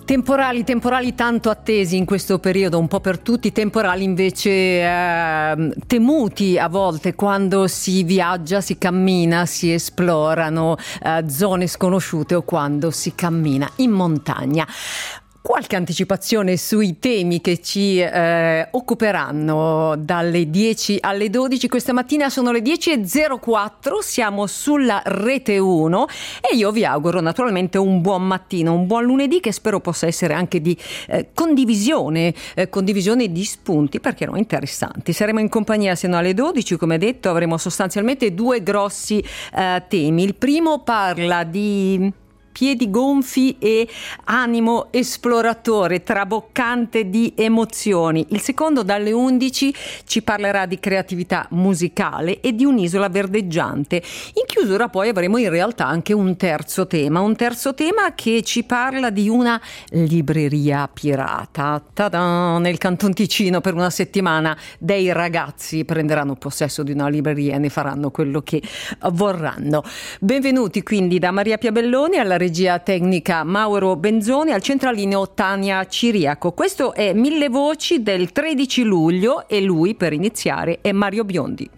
Temporali tanto attesi in questo periodo, un po' per tutti, temporali invece temuti a volte quando si viaggia, si cammina, si esplorano zone sconosciute o quando si cammina in montagna. Qualche anticipazione sui temi che ci occuperanno dalle 10 alle 12. Questa mattina sono le 10.04, siamo sulla Rete 1 e io vi auguro naturalmente un buon mattino, un buon lunedì che spero possa essere anche di condivisione di spunti, perché no, interessanti. Saremo in compagnia sino alle 12, come detto, avremo sostanzialmente due grossi temi. Il primo parla di piedi gonfi e animo esploratore, traboccante di emozioni. Il secondo, dalle 11, ci parlerà di creatività musicale e di un'isola verdeggiante. In chiusura poi avremo in realtà anche un terzo tema che ci parla di una libreria pirata. Ta-da! Nel Canton Ticino per una settimana dei ragazzi prenderanno possesso di una libreria e ne faranno quello che vorranno. Benvenuti quindi da Maria Piabelloni, alla regia tecnica Mauro Benzoni, al centralineo Tania Ciriaco. Questo è Mille Voci del 13 luglio e lui, per iniziare, è Mario Biondi.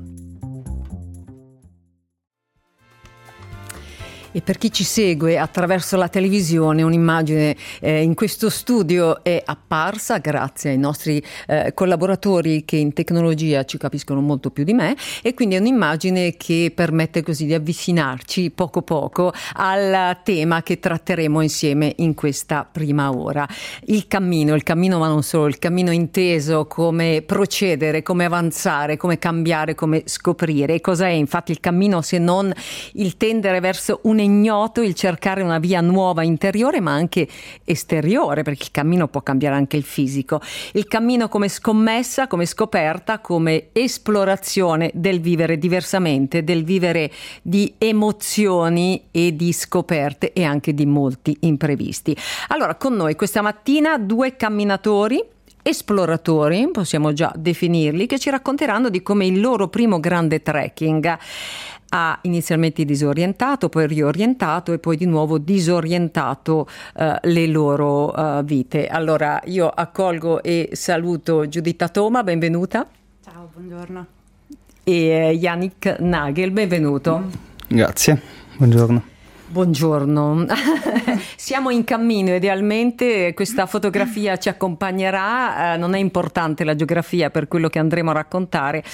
E per chi ci segue attraverso la televisione, un'immagine in questo studio è apparsa grazie ai nostri collaboratori che in tecnologia ci capiscono molto più di me, e quindi è un'immagine che permette così di avvicinarci poco poco al tema che tratteremo insieme in questa prima ora. Il cammino ma non solo, il cammino inteso come procedere, come avanzare, come cambiare, come scoprire. E cos'è infatti il cammino se non il tendere verso un ignoto, il cercare una via nuova interiore ma anche esteriore, perché il cammino può cambiare anche il fisico. Il cammino come scommessa, come scoperta, come esplorazione del vivere diversamente, del vivere di emozioni e di scoperte e anche di molti imprevisti. Allora, con noi questa mattina due camminatori, esploratori, possiamo già definirli, che ci racconteranno di come il loro primo grande trekking ha inizialmente disorientato, poi riorientato e poi di nuovo disorientato le loro vite. Allora io accolgo e saluto Giuditta Toma, benvenuta. Ciao, buongiorno. E Yannick Nagel, benvenuto. Grazie, buongiorno. Buongiorno, siamo in cammino, idealmente questa fotografia ci accompagnerà, non è importante la geografia per quello che andremo a raccontare,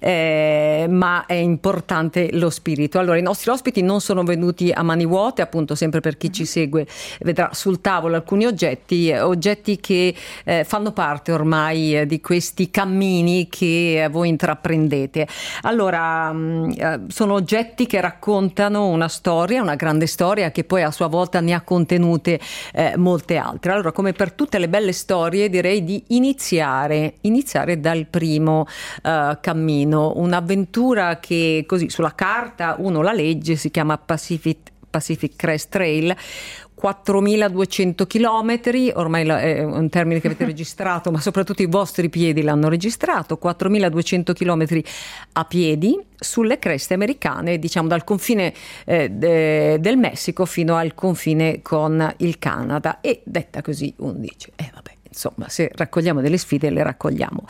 ma è importante lo spirito. Allora, i nostri ospiti non sono venuti a mani vuote, appunto, sempre per chi ci segue vedrà sul tavolo alcuni oggetti che fanno parte ormai di questi cammini che voi intraprendete. Allora, sono oggetti che raccontano una storia, una grande storia che poi a sua volta ne ha contenute molte altre. Allora, come per tutte le belle storie, direi di iniziare dal primo cammino, un'avventura che così sulla carta uno la legge, si chiama Pacific Crest Trail. 4.200 chilometri, ormai è un termine che avete registrato, ma soprattutto i vostri piedi l'hanno registrato, 4.200 chilometri a piedi sulle creste americane, diciamo dal confine del Messico fino al confine con il Canada. E detta così uno dice, vabbè, insomma, se raccogliamo delle sfide le raccogliamo.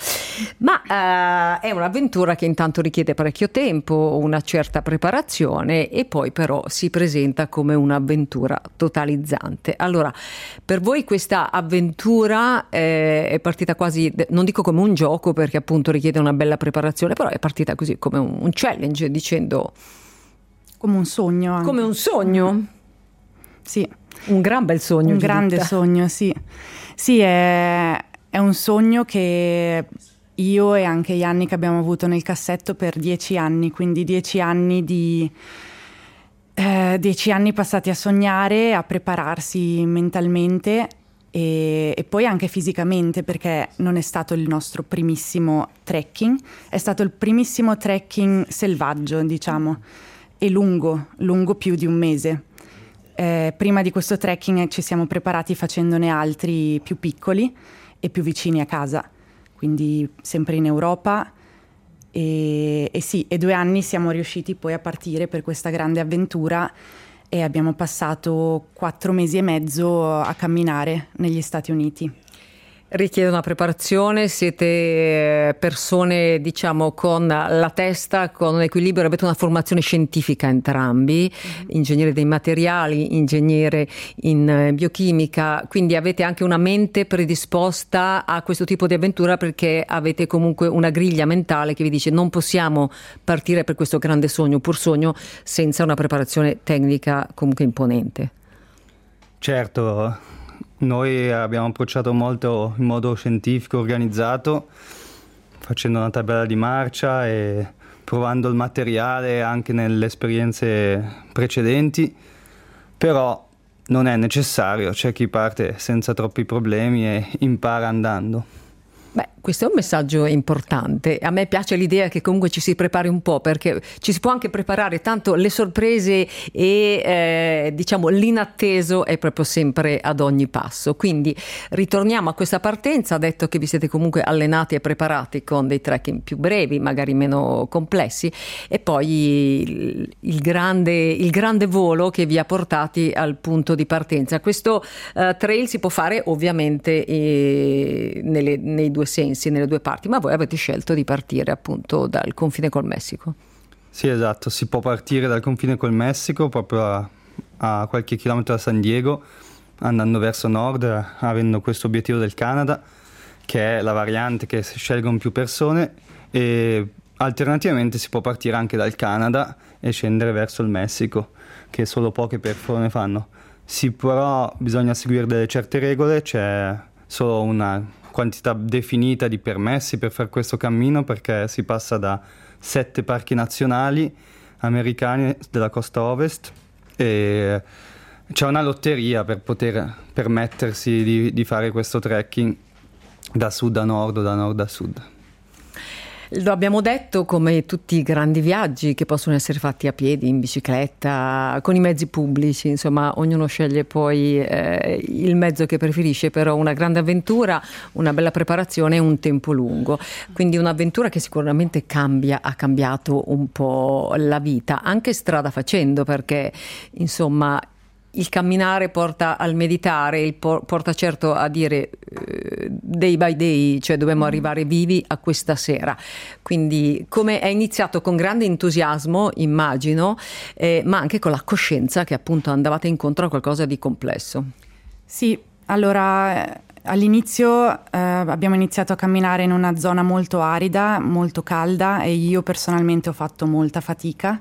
Ma è un'avventura che intanto richiede parecchio tempo, una certa preparazione, e poi però si presenta come un'avventura totalizzante. Allora, per voi questa avventura è partita quasi, non dico come un gioco perché appunto richiede una bella preparazione, però è partita così come un challenge, dicendo... Come un sogno anche. Come un sogno? Sì. Un gran bel sogno. Un grande sogno, sì. Sì, è un sogno che io e anche Yannick abbiamo avuto nel cassetto per 10 anni, quindi 10 anni 10 anni passati a sognare, a prepararsi mentalmente e poi anche fisicamente, perché non è stato il nostro primissimo trekking, è stato il primissimo trekking selvaggio, diciamo, e lungo più di un mese. Prima di questo trekking ci siamo preparati facendone altri più piccoli e più vicini a casa, quindi sempre in Europa, e 2 anni siamo riusciti poi a partire per questa grande avventura e abbiamo passato 4 mesi e mezzo a camminare negli Stati Uniti. Richiede una preparazione, siete persone diciamo con la testa, con un equilibrio, avete una formazione scientifica entrambi, ingegnere dei materiali, ingegnere in biochimica, quindi avete anche una mente predisposta a questo tipo di avventura perché avete comunque una griglia mentale che vi dice non possiamo partire per questo grande sogno, pur sogno, senza una preparazione tecnica comunque imponente. Certo. Noi abbiamo approcciato molto in modo scientifico, organizzato, facendo una tabella di marcia e provando il materiale anche nelle esperienze precedenti, però non è necessario, c'è chi parte senza troppi problemi e impara andando. Beh, questo è un messaggio importante. A me piace l'idea che comunque ci si prepari un po', perché ci si può anche preparare, tanto le sorprese e diciamo l'inatteso è proprio sempre ad ogni passo. Quindi ritorniamo a questa partenza, detto che vi siete comunque allenati e preparati con dei trekking più brevi, magari meno complessi, e poi il grande volo che vi ha portati al punto di partenza. Questo trail si può fare ovviamente nei due sensi, nelle due parti, ma voi avete scelto di partire appunto dal confine col Messico. Sì, esatto, si può partire dal confine col Messico proprio a qualche chilometro da San Diego, andando verso nord, avendo questo obiettivo del Canada, che è la variante che scelgono più persone, e alternativamente si può partire anche dal Canada e scendere verso il Messico, che solo poche persone fanno. Sì, però bisogna seguire delle certe regole, c'è solo una quantità definita di permessi per fare questo cammino, perché si passa da 7 parchi nazionali americani della costa ovest e c'è una lotteria per poter permettersi di fare questo trekking da sud a nord o da nord a sud. Lo abbiamo detto, come tutti i grandi viaggi che possono essere fatti a piedi, in bicicletta, con i mezzi pubblici, insomma ognuno sceglie poi il mezzo che preferisce, però una grande avventura, una bella preparazione e un tempo lungo, quindi un'avventura che sicuramente ha cambiato un po' la vita, anche strada facendo, perché insomma il camminare porta al meditare, porta certo a dire day by day, cioè dobbiamo arrivare vivi a questa sera. Quindi come è iniziato con grande entusiasmo, immagino, ma anche con la coscienza che appunto andavate incontro a qualcosa di complesso. Sì, allora all'inizio abbiamo iniziato a camminare in una zona molto arida, molto calda, e io personalmente ho fatto molta fatica.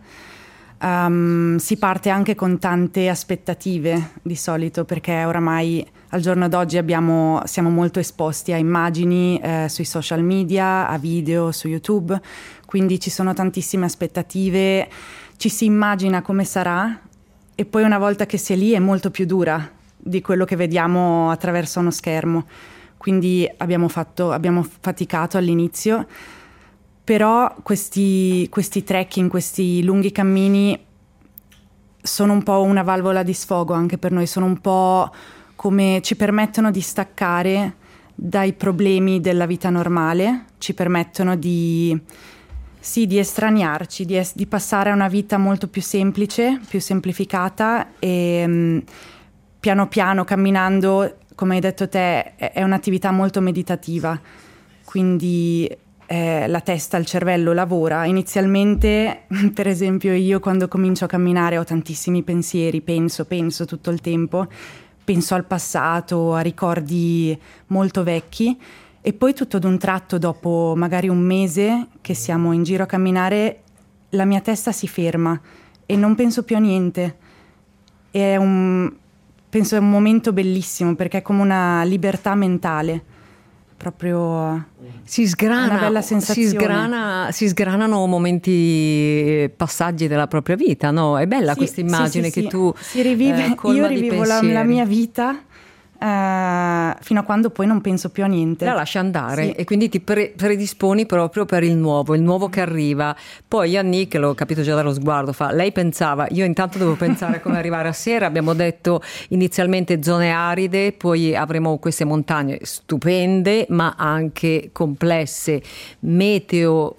Si parte anche con tante aspettative di solito, perché oramai al giorno d'oggi siamo molto esposti a immagini sui social media, a video su YouTube, quindi ci sono tantissime aspettative, ci si immagina come sarà e poi una volta che si è lì è molto più dura di quello che vediamo attraverso uno schermo, quindi abbiamo faticato all'inizio. Però questi trekking, questi lunghi cammini sono un po' una valvola di sfogo anche per noi, sono un po' come ci permettono di staccare dai problemi della vita normale, ci permettono di estraniarci, di passare a una vita molto più semplice, più semplificata e piano piano camminando, come hai detto te, è un'attività molto meditativa, quindi la testa, il cervello lavora. Inizialmente, per esempio, io quando comincio a camminare ho tantissimi pensieri, penso tutto il tempo, penso al passato, a ricordi molto vecchi, e poi tutto d'un tratto, dopo magari un mese che siamo in giro a camminare, la mia testa si ferma e non penso più a niente. Penso è un momento bellissimo, perché è come una libertà mentale. Proprio una bella sensazione. Si sgranano momenti, passaggi della propria vita, no? È bella questa immagine che tu si rivive. Io rivivo la mia vita fino a quando poi non penso più a niente. La lasci andare, sì. E quindi ti predisponi proprio per il nuovo che arriva. Poi Yannick, l'ho capito già dallo sguardo, lei pensava, io intanto devo pensare come arrivare a sera. Abbiamo detto inizialmente zone aride, poi avremo queste montagne stupende ma anche complesse, meteo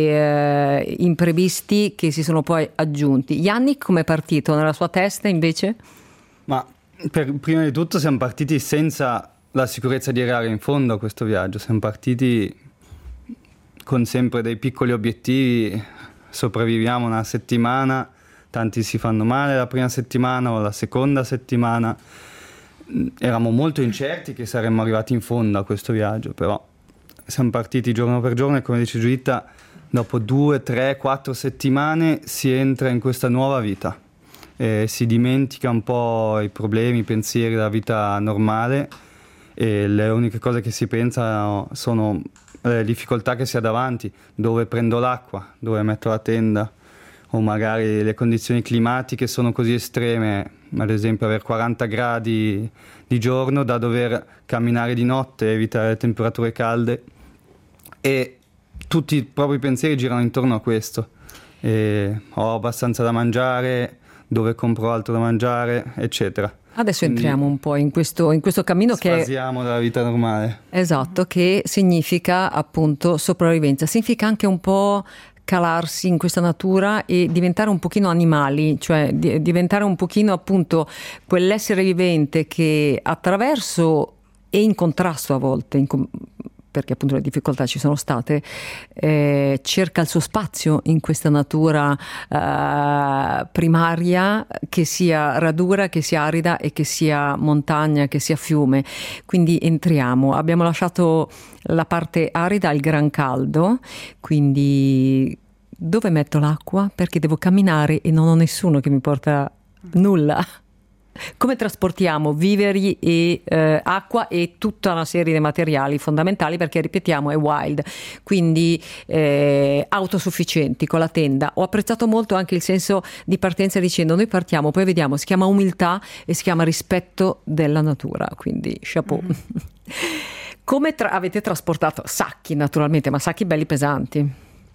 e imprevisti che si sono poi aggiunti. Yannick come è partito nella sua testa invece? Ma prima di tutto siamo partiti senza la sicurezza di arrivare in fondo a questo viaggio, siamo partiti con sempre dei piccoli obiettivi, sopravviviamo una settimana, tanti si fanno male la prima settimana o la seconda settimana, eravamo molto incerti che saremmo arrivati in fondo a questo viaggio, però siamo partiti giorno per giorno e come dice Giuditta, dopo 2, 3, 4 settimane si entra in questa nuova vita. Si dimentica un po' i problemi, i pensieri della vita normale e le uniche cose che si pensa sono le difficoltà che si ha davanti, dove prendo l'acqua, dove metto la tenda o magari le condizioni climatiche sono così estreme, ad esempio avere 40 gradi di giorno da dover camminare di notte, evitare le temperature calde e tutti i propri pensieri girano intorno a questo. Ho abbastanza da mangiare, dove compro altro da mangiare, eccetera. Adesso entriamo un po' in questo cammino che sfasiamo dalla vita normale. Esatto, che significa appunto sopravvivenza, significa anche un po' calarsi in questa natura e diventare un pochino animali, cioè diventare un pochino appunto quell'essere vivente che attraverso e in contrasto a volte, perché appunto le difficoltà ci sono state, cerca il suo spazio in questa natura primaria, che sia radura, che sia arida e che sia montagna, che sia fiume. Quindi entriamo, abbiamo lasciato la parte arida al gran caldo, quindi dove metto l'acqua? Perché devo camminare e non ho nessuno che mi porta nulla. Come trasportiamo viveri e acqua e tutta una serie di materiali fondamentali, perché ripetiamo è wild, quindi autosufficienti con la tenda. Ho apprezzato molto anche il senso di partenza dicendo noi partiamo, poi vediamo, si chiama umiltà e si chiama rispetto della natura, quindi chapeau. Come avete trasportato? Sacchi naturalmente, ma sacchi belli pesanti.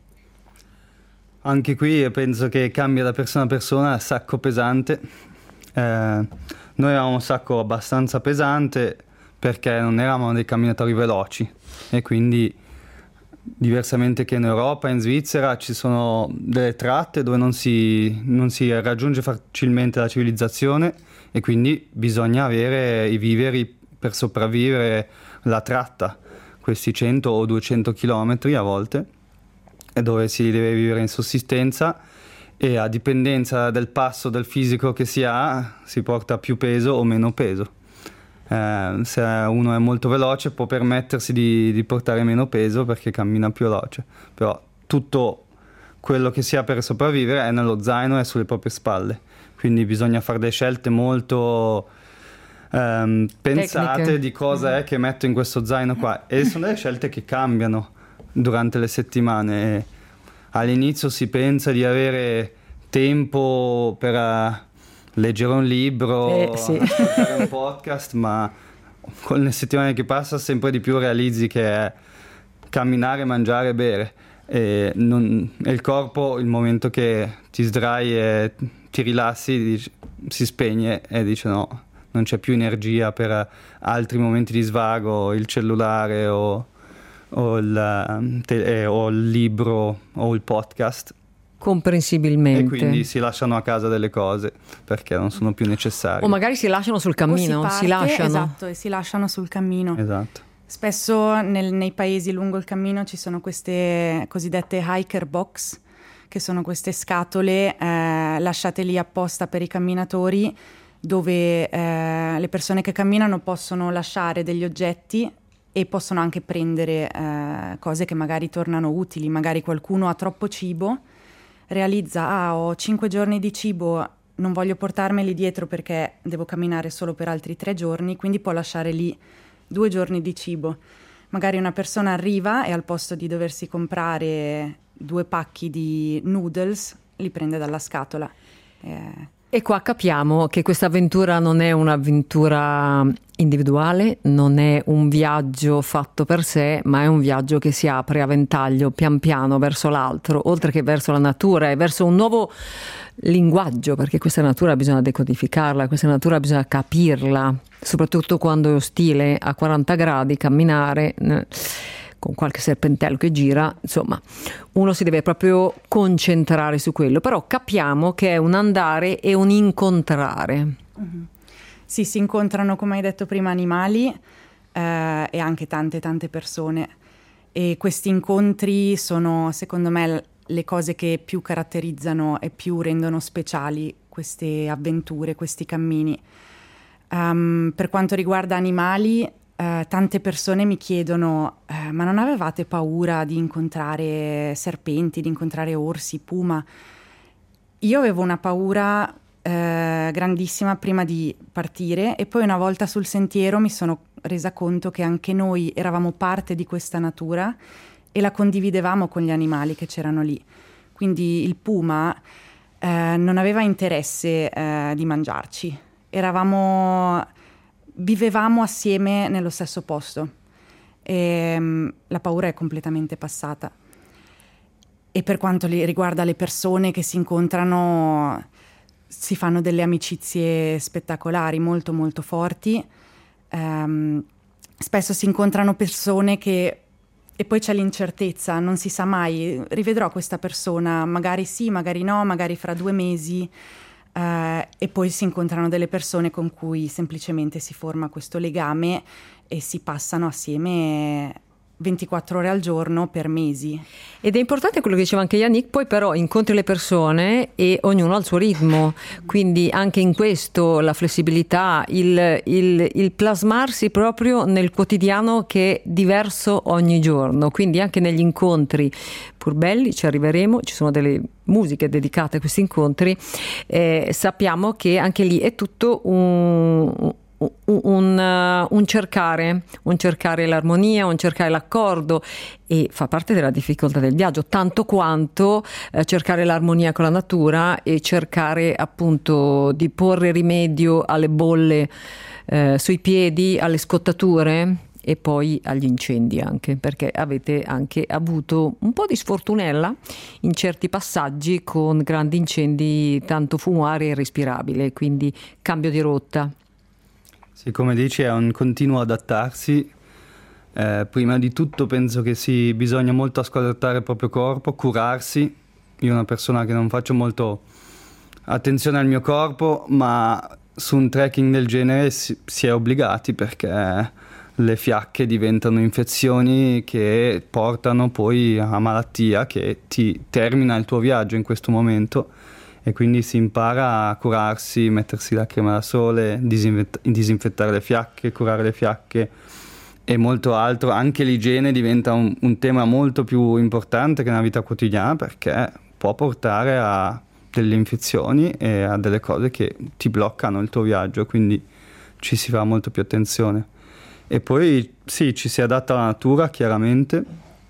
Anche qui penso che cambia da persona a persona, sacco pesante. Noi avevamo un sacco abbastanza pesante perché non eravamo dei camminatori veloci e quindi diversamente che in Europa e in Svizzera ci sono delle tratte dove non si raggiunge facilmente la civilizzazione e quindi bisogna avere i viveri per sopravvivere la tratta, questi 100 o 200 chilometri a volte, e dove si deve vivere in sussistenza. E a dipendenza del passo del fisico che si ha si porta più peso o meno peso. Se uno è molto veloce può permettersi di portare meno peso perché cammina più veloce, però tutto quello che si ha per sopravvivere è nello zaino e sulle proprie spalle, quindi bisogna fare delle scelte molto pensate tecniche. di cosa è che metto in questo zaino qua, e sono delle scelte che cambiano durante le settimane. All'inizio si pensa di avere tempo per leggere un libro, sì. ascoltare un podcast, ma con le settimane che passa sempre di più realizzi che è camminare, mangiare e bere. E il corpo, il momento che ti sdrai e ti rilassi, si spegne e dice no, non c'è più energia per altri momenti di svago, il cellulare o il libro o il podcast. Comprensibilmente. E quindi si lasciano a casa delle cose perché non sono più necessarie. O magari si lasciano sul cammino, si lasciano. Esatto, e si lasciano sul cammino. Esatto. Spesso nei paesi lungo il cammino ci sono queste cosiddette hiker box, che sono queste scatole lasciate lì apposta per i camminatori, dove le persone che camminano possono lasciare degli oggetti e possono anche prendere cose che magari tornano utili. Magari qualcuno ha troppo cibo, realizza ho 5 giorni di cibo, non voglio portarmeli dietro perché devo camminare solo per altri 3 giorni, quindi può lasciare lì 2 giorni di cibo. Magari una persona arriva e al posto di doversi comprare 2 pacchi di noodles li prende dalla scatola. E qua capiamo che questa avventura non è un'avventura individuale, non è un viaggio fatto per sé, ma è un viaggio che si apre a ventaglio pian piano verso l'altro, oltre che verso la natura e verso un nuovo linguaggio, perché questa natura bisogna decodificarla, questa natura bisogna capirla, soprattutto quando è ostile a 40 gradi, camminare con qualche serpentello che gira, insomma, uno si deve proprio concentrare su quello, però capiamo che è un andare e un incontrare. Mm-hmm. Sì, si incontrano, come hai detto prima, animali e anche tante persone, e questi incontri sono, secondo me, le cose che più caratterizzano e più rendono speciali queste avventure, questi cammini. Per quanto riguarda animali, tante persone mi chiedono ma non avevate paura di incontrare serpenti, di incontrare orsi, puma? Io avevo una paura grandissima prima di partire, e poi una volta sul sentiero mi sono resa conto che anche noi eravamo parte di questa natura e la condividevamo con gli animali che c'erano lì. Quindi il puma non aveva interesse di mangiarci, vivevamo assieme nello stesso posto e la paura è completamente passata. E per quanto riguarda le persone che si incontrano, si fanno delle amicizie spettacolari, molto molto forti. Spesso si incontrano persone e poi c'è l'incertezza, non si sa mai, rivedrò questa persona, magari sì, magari no, magari fra 2 mesi. E poi si incontrano delle persone con cui semplicemente si forma questo legame e si passano assieme 24 ore al giorno per mesi. Ed è importante quello che diceva anche Yannick, poi però incontri le persone e ognuno ha il suo ritmo, quindi anche in questo la flessibilità, il plasmarsi proprio nel quotidiano che è diverso ogni giorno, quindi anche negli incontri pur belli, ci arriveremo, ci sono delle musiche dedicate a questi incontri, sappiamo che anche lì è tutto un cercare l'armonia, un cercare l'accordo, e fa parte della difficoltà del viaggio, tanto quanto cercare l'armonia con la natura e cercare appunto di porre rimedio alle bolle sui piedi, alle scottature e poi agli incendi, anche perché avete anche avuto un po' di sfortunella in certi passaggi con grandi incendi, tanto fumo-aria irrespirabile, quindi cambio di rotta. Sì, come dici, è un continuo adattarsi. Prima di tutto penso che bisogna molto ascoltare il proprio corpo, curarsi. Io sono una persona che non faccio molto attenzione al mio corpo, ma su un trekking del genere si è obbligati, perché le fiacche diventano infezioni che portano poi a malattia che ti termina il tuo viaggio in questo momento. E quindi si impara a curarsi, mettersi la crema da sole, disinfettare le fiacche, curare le fiacche e molto altro. Anche l'igiene diventa un tema molto più importante che nella vita quotidiana, perché può portare a delle infezioni e a delle cose che ti bloccano il tuo viaggio, quindi ci si fa molto più attenzione. E poi sì, ci si adatta alla natura chiaramente,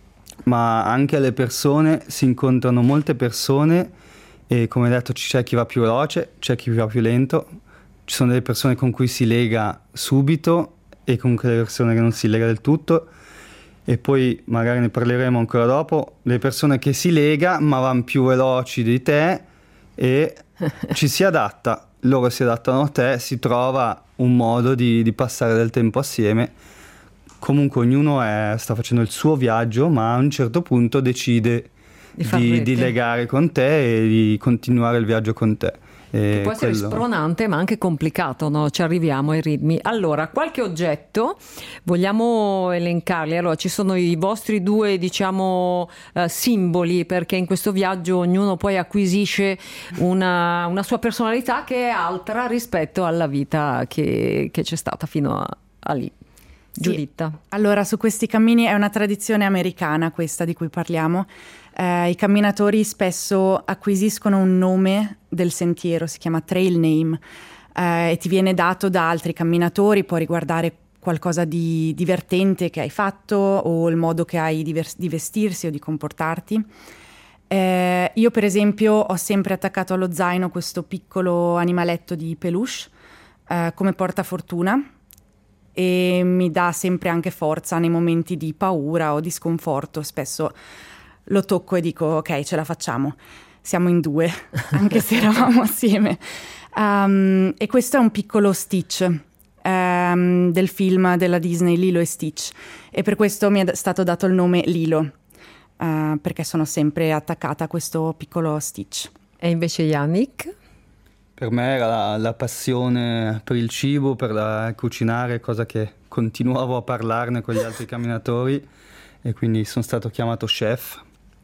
ma anche alle persone, si incontrano molte persone. E come detto, c'è chi va più veloce, c'è chi va più lento, ci sono delle persone con cui si lega subito e con delle persone che non si lega del tutto, e poi magari ne parleremo ancora dopo, le persone che si lega ma vanno più veloci di te e ci si adatta, loro si adattano a te, si trova un modo di passare del tempo assieme. Comunque ognuno sta facendo il suo viaggio, ma a un certo punto decide di legare con te e di continuare il viaggio con te. Che può essere spronante ma anche complicato, no? Ci arriviamo ai ritmi. Allora, qualche oggetto vogliamo elencarli. Allora, ci sono i vostri 2, diciamo, simboli, perché in questo viaggio ognuno poi acquisisce una sua personalità che è altra rispetto alla vita che c'è stata fino a lì. Giuditta. Sì. Allora, su questi cammini è una tradizione americana questa di cui parliamo. I camminatori spesso acquisiscono un nome del sentiero, si chiama trail name, e ti viene dato da altri camminatori, può riguardare qualcosa di divertente che hai fatto o il modo che hai di vestirsi o di comportarti. Io per esempio ho sempre attaccato allo zaino questo piccolo animaletto di peluche come portafortuna, e mi dà sempre anche forza nei momenti di paura o di sconforto. Spesso lo tocco e dico ok, ce la facciamo, siamo in due, anche se eravamo assieme. E questo è un piccolo Stitch del film della Disney Lilo e Stitch, e per questo mi è stato dato il nome Lilo, perché sono sempre attaccata a questo piccolo Stitch. E invece Yannick? Per me era la passione per il cibo, per cucinare, cosa che continuavo a parlarne con gli altri camminatori, e quindi sono stato chiamato chef.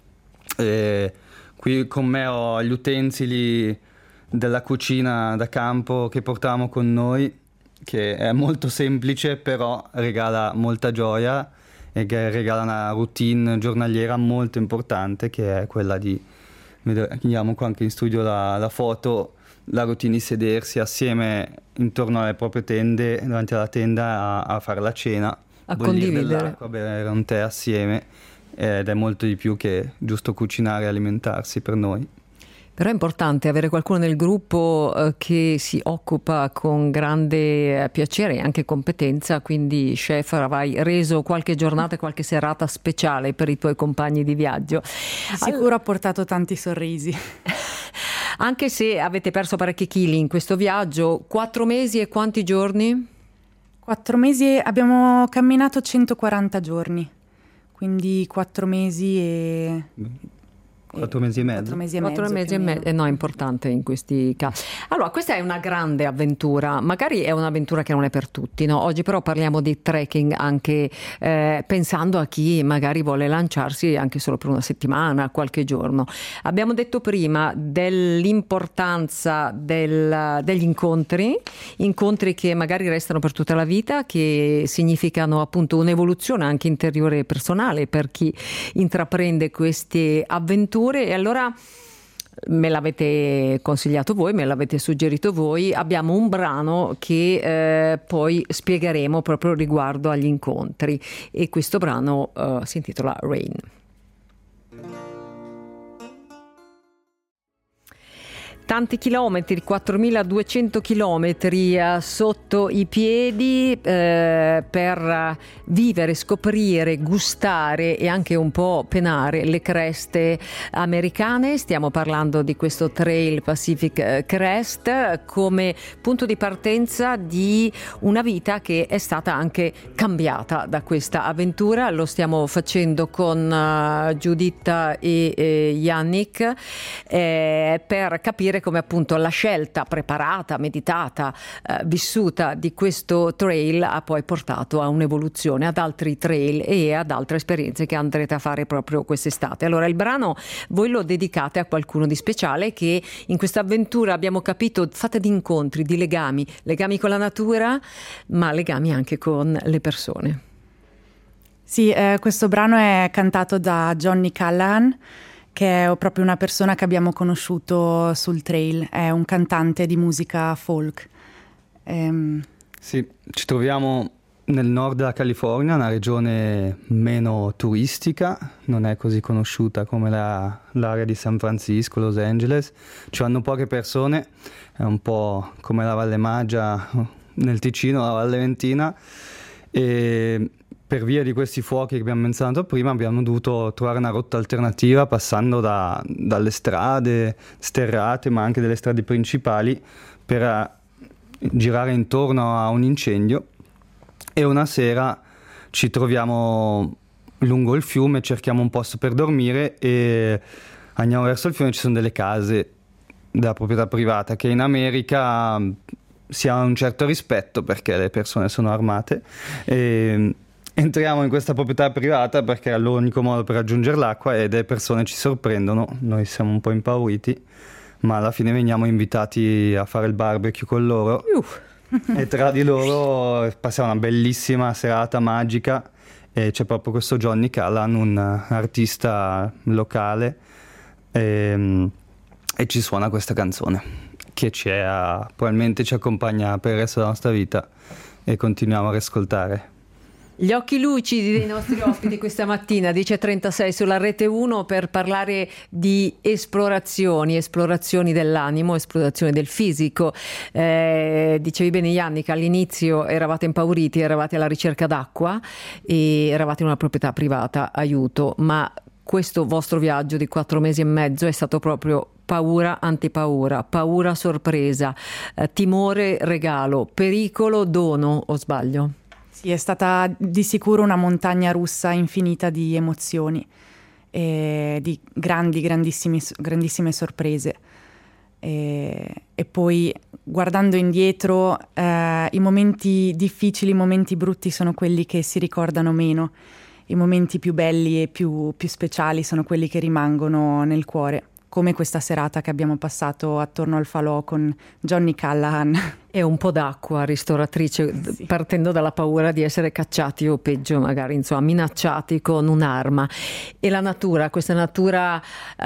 E qui con me ho gli utensili della cucina da campo che portavamo con noi, che è molto semplice però regala molta gioia e che regala una routine giornaliera molto importante, che è quella di, vediamo qua anche in studio la foto, la routine di sedersi assieme intorno alle proprie tende, davanti alla tenda a fare la cena, a condividere dell'acqua, bere un tè assieme, ed è molto di più che giusto cucinare e alimentarsi per noi. Però è importante avere qualcuno nel gruppo che si occupa con grande piacere e anche competenza, quindi chef, avrai reso qualche giornata e qualche serata speciale per i tuoi compagni di viaggio. Sicuro ha portato tanti sorrisi. Anche se avete perso parecchi chili in questo viaggio, 4 mesi e quanti giorni? 4 mesi, abbiamo camminato 140 giorni, quindi 4 mesi e... 4 mesi e mezzo. 4 mesi e mezzo. 4 mesi e mezzo, no, è importante in questi casi. Allora, questa è una grande avventura, magari è un'avventura che non è per tutti, no? Oggi però parliamo di trekking anche pensando a chi magari vuole lanciarsi anche solo per una settimana, qualche giorno. Abbiamo detto prima dell'importanza degli incontri che magari restano per tutta la vita, che significano appunto un'evoluzione anche interiore e personale per chi intraprende queste avventure. E allora me l'avete consigliato voi, me l'avete suggerito voi, abbiamo un brano che poi spiegheremo proprio riguardo agli incontri, e questo brano si intitola Rain. Tanti chilometri, 4.200 chilometri sotto i piedi per vivere, scoprire, gustare e anche un po' penare le creste americane. Stiamo parlando di questo Trail Pacific Crest come punto di partenza di una vita che è stata anche cambiata da questa avventura. Lo stiamo facendo con Giuditta e Yannick per capire come appunto la scelta preparata, meditata, vissuta di questo trail ha poi portato a un'evoluzione, ad altri trail e ad altre esperienze che andrete a fare proprio quest'estate. Allora, il brano voi lo dedicate a qualcuno di speciale che in questa avventura, abbiamo capito, fatta di incontri, di legami con la natura, ma legami anche con le persone. Sì, questo brano è cantato da Johnny Callahan, che è proprio una persona che abbiamo conosciuto sul trail, è un cantante di musica folk. Sì, ci troviamo nel nord della California, una regione meno turistica, non è così conosciuta come l'area di San Francisco, Los Angeles, ci vanno poche persone, è un po' come la Valle Maggia nel Ticino, la Valle Ventina, e per via di questi fuochi che abbiamo menzionato prima abbiamo dovuto trovare una rotta alternativa passando dalle strade sterrate, ma anche delle strade principali, per girare intorno a un incendio. E una sera ci troviamo lungo il fiume, cerchiamo un posto per dormire e andiamo verso il fiume. Ci sono delle case della proprietà privata che in America si ha un certo rispetto perché le persone sono armate, e entriamo in questa proprietà privata perché è l'unico modo per raggiungere l'acqua e le persone ci sorprendono, noi siamo un po' impauriti, ma alla fine veniamo invitati a fare il barbecue con loro e tra di loro passiamo una bellissima serata magica, e c'è proprio questo Johnny Callahan, un artista locale, e ci suona questa canzone che probabilmente ci accompagna per il resto della nostra vita e continuiamo a ascoltare. Gli occhi lucidi dei nostri ospiti questa mattina, 10:36 sulla Rete 1, per parlare di esplorazioni dell'animo, esplorazioni del fisico. Dicevi bene, Yannick, all'inizio eravate impauriti, eravate alla ricerca d'acqua e eravate in una proprietà privata, aiuto, ma questo vostro viaggio di 4 mesi e mezzo è stato proprio paura, antipaura, paura, sorpresa, timore, regalo, pericolo, dono, o sbaglio? Sì, è stata di sicuro una montagna russa infinita di emozioni, di grandissime sorprese. E poi, guardando indietro, i momenti difficili, i momenti brutti sono quelli che si ricordano meno. I momenti più belli e più speciali sono quelli che rimangono nel cuore, come questa serata che abbiamo passato attorno al falò con Johnny Callahan. E un po' d'acqua ristoratrice, sì, partendo dalla paura di essere cacciati o peggio magari, insomma, minacciati con un'arma. E la natura, questa natura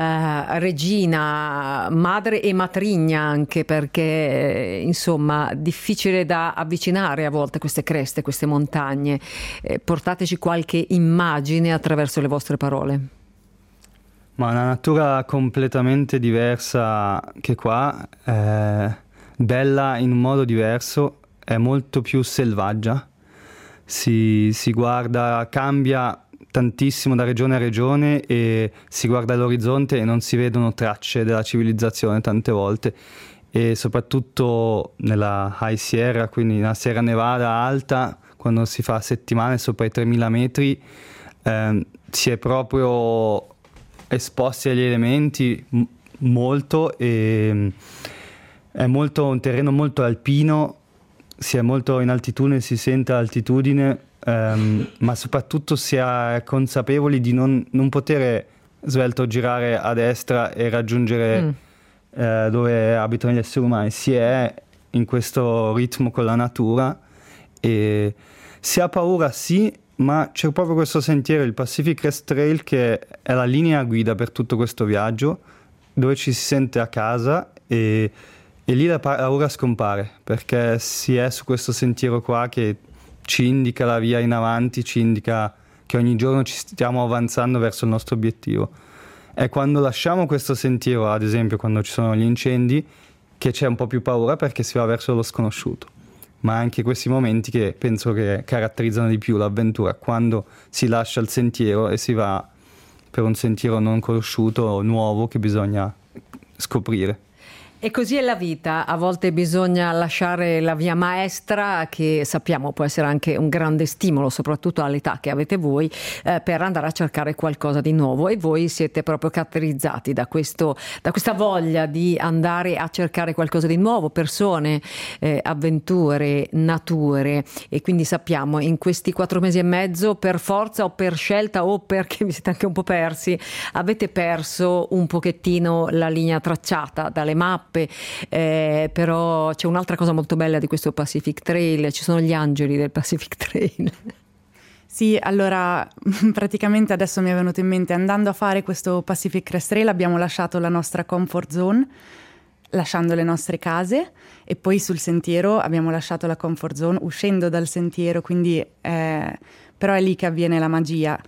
regina, madre e matrigna anche, perché insomma difficile da avvicinare a volte queste creste, queste montagne. Portateci qualche immagine attraverso le vostre parole. Ma una natura completamente diversa che qua, bella in un modo diverso, è molto più selvaggia, si guarda, cambia tantissimo da regione a regione e si guarda all'orizzonte e non si vedono tracce della civilizzazione tante volte, e soprattutto nella High Sierra, quindi nella Sierra Nevada alta, quando si fa settimane sopra i 3000 metri, si è proprio esposti agli elementi molto, e è molto un terreno molto alpino, si è molto in altitudine, si sente altitudine, ma soprattutto si è consapevoli di non poter svelto girare a destra e raggiungere dove abitano gli esseri umani. Si è in questo ritmo con la natura e si ha paura, sì, ma c'è proprio questo sentiero, il Pacific Crest Trail, che è la linea guida per tutto questo viaggio, dove ci si sente a casa, e lì la paura scompare, perché si è su questo sentiero qua che ci indica la via in avanti, ci indica che ogni giorno ci stiamo avanzando verso il nostro obiettivo. È quando lasciamo questo sentiero, ad esempio quando ci sono gli incendi, che c'è un po' più paura, perché si va verso lo sconosciuto. Ma anche questi momenti che penso che caratterizzano di più l'avventura, quando si lascia il sentiero e si va per un sentiero non conosciuto, nuovo, che bisogna scoprire. E così è la vita, a volte bisogna lasciare la via maestra, che sappiamo può essere anche un grande stimolo, soprattutto all'età che avete voi, per andare a cercare qualcosa di nuovo, e voi siete proprio caratterizzati da questa voglia di andare a cercare qualcosa di nuovo, persone, avventure, nature, e quindi sappiamo in questi 4 mesi e mezzo, per forza o per scelta o perché vi siete anche un po' persi, avete perso un pochettino la linea tracciata dalle mappe. Però c'è un'altra cosa molto bella di questo Pacific Trail, ci sono gli angeli del Pacific Trail. Sì, allora praticamente adesso mi è venuto in mente, andando a fare questo Pacific Crest Trail abbiamo lasciato la nostra comfort zone, lasciando le nostre case, e poi sul sentiero abbiamo lasciato la comfort zone uscendo dal sentiero, quindi però è lì che avviene la magia.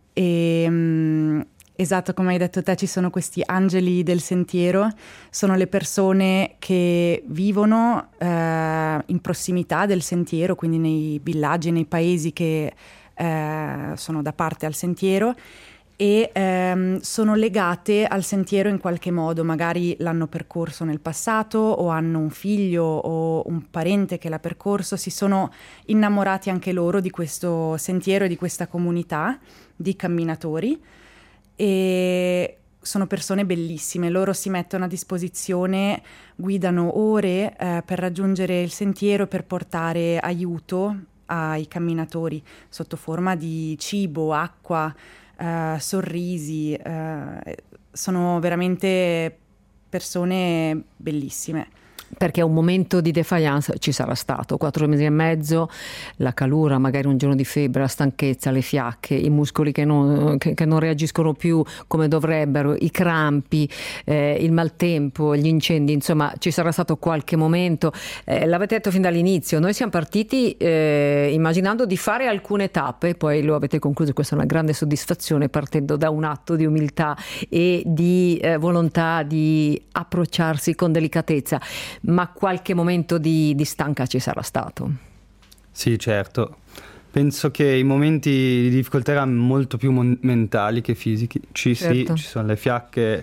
Esatto, come hai detto te, ci sono questi angeli del sentiero, sono le persone che vivono in prossimità del sentiero, quindi nei villaggi, nei paesi che sono da parte al sentiero, e sono legate al sentiero in qualche modo, magari l'hanno percorso nel passato o hanno un figlio o un parente che l'ha percorso, si sono innamorati anche loro di questo sentiero e di questa comunità di camminatori. E sono persone bellissime, loro si mettono a disposizione, guidano ore per raggiungere il sentiero, per portare aiuto ai camminatori sotto forma di cibo, acqua, sorrisi, sono veramente persone bellissime. perché un momento di defiance ci sarà stato, 4 mesi e mezzo, la calura, magari un giorno di febbre, la stanchezza, le fiacche, i muscoli che non reagiscono più come dovrebbero, i crampi, il maltempo, gli incendi, insomma ci sarà stato qualche momento, l'avete detto fin dall'inizio, noi siamo partiti immaginando di fare alcune tappe, poi lo avete concluso, questa è una grande soddisfazione, partendo da un atto di umiltà e di volontà di approcciarsi con delicatezza. Ma qualche momento di stanca ci sarà stato? Sì, certo. Penso che i momenti di difficoltà erano molto più mentali che fisici. Certo. Sì, ci sono le fiacche,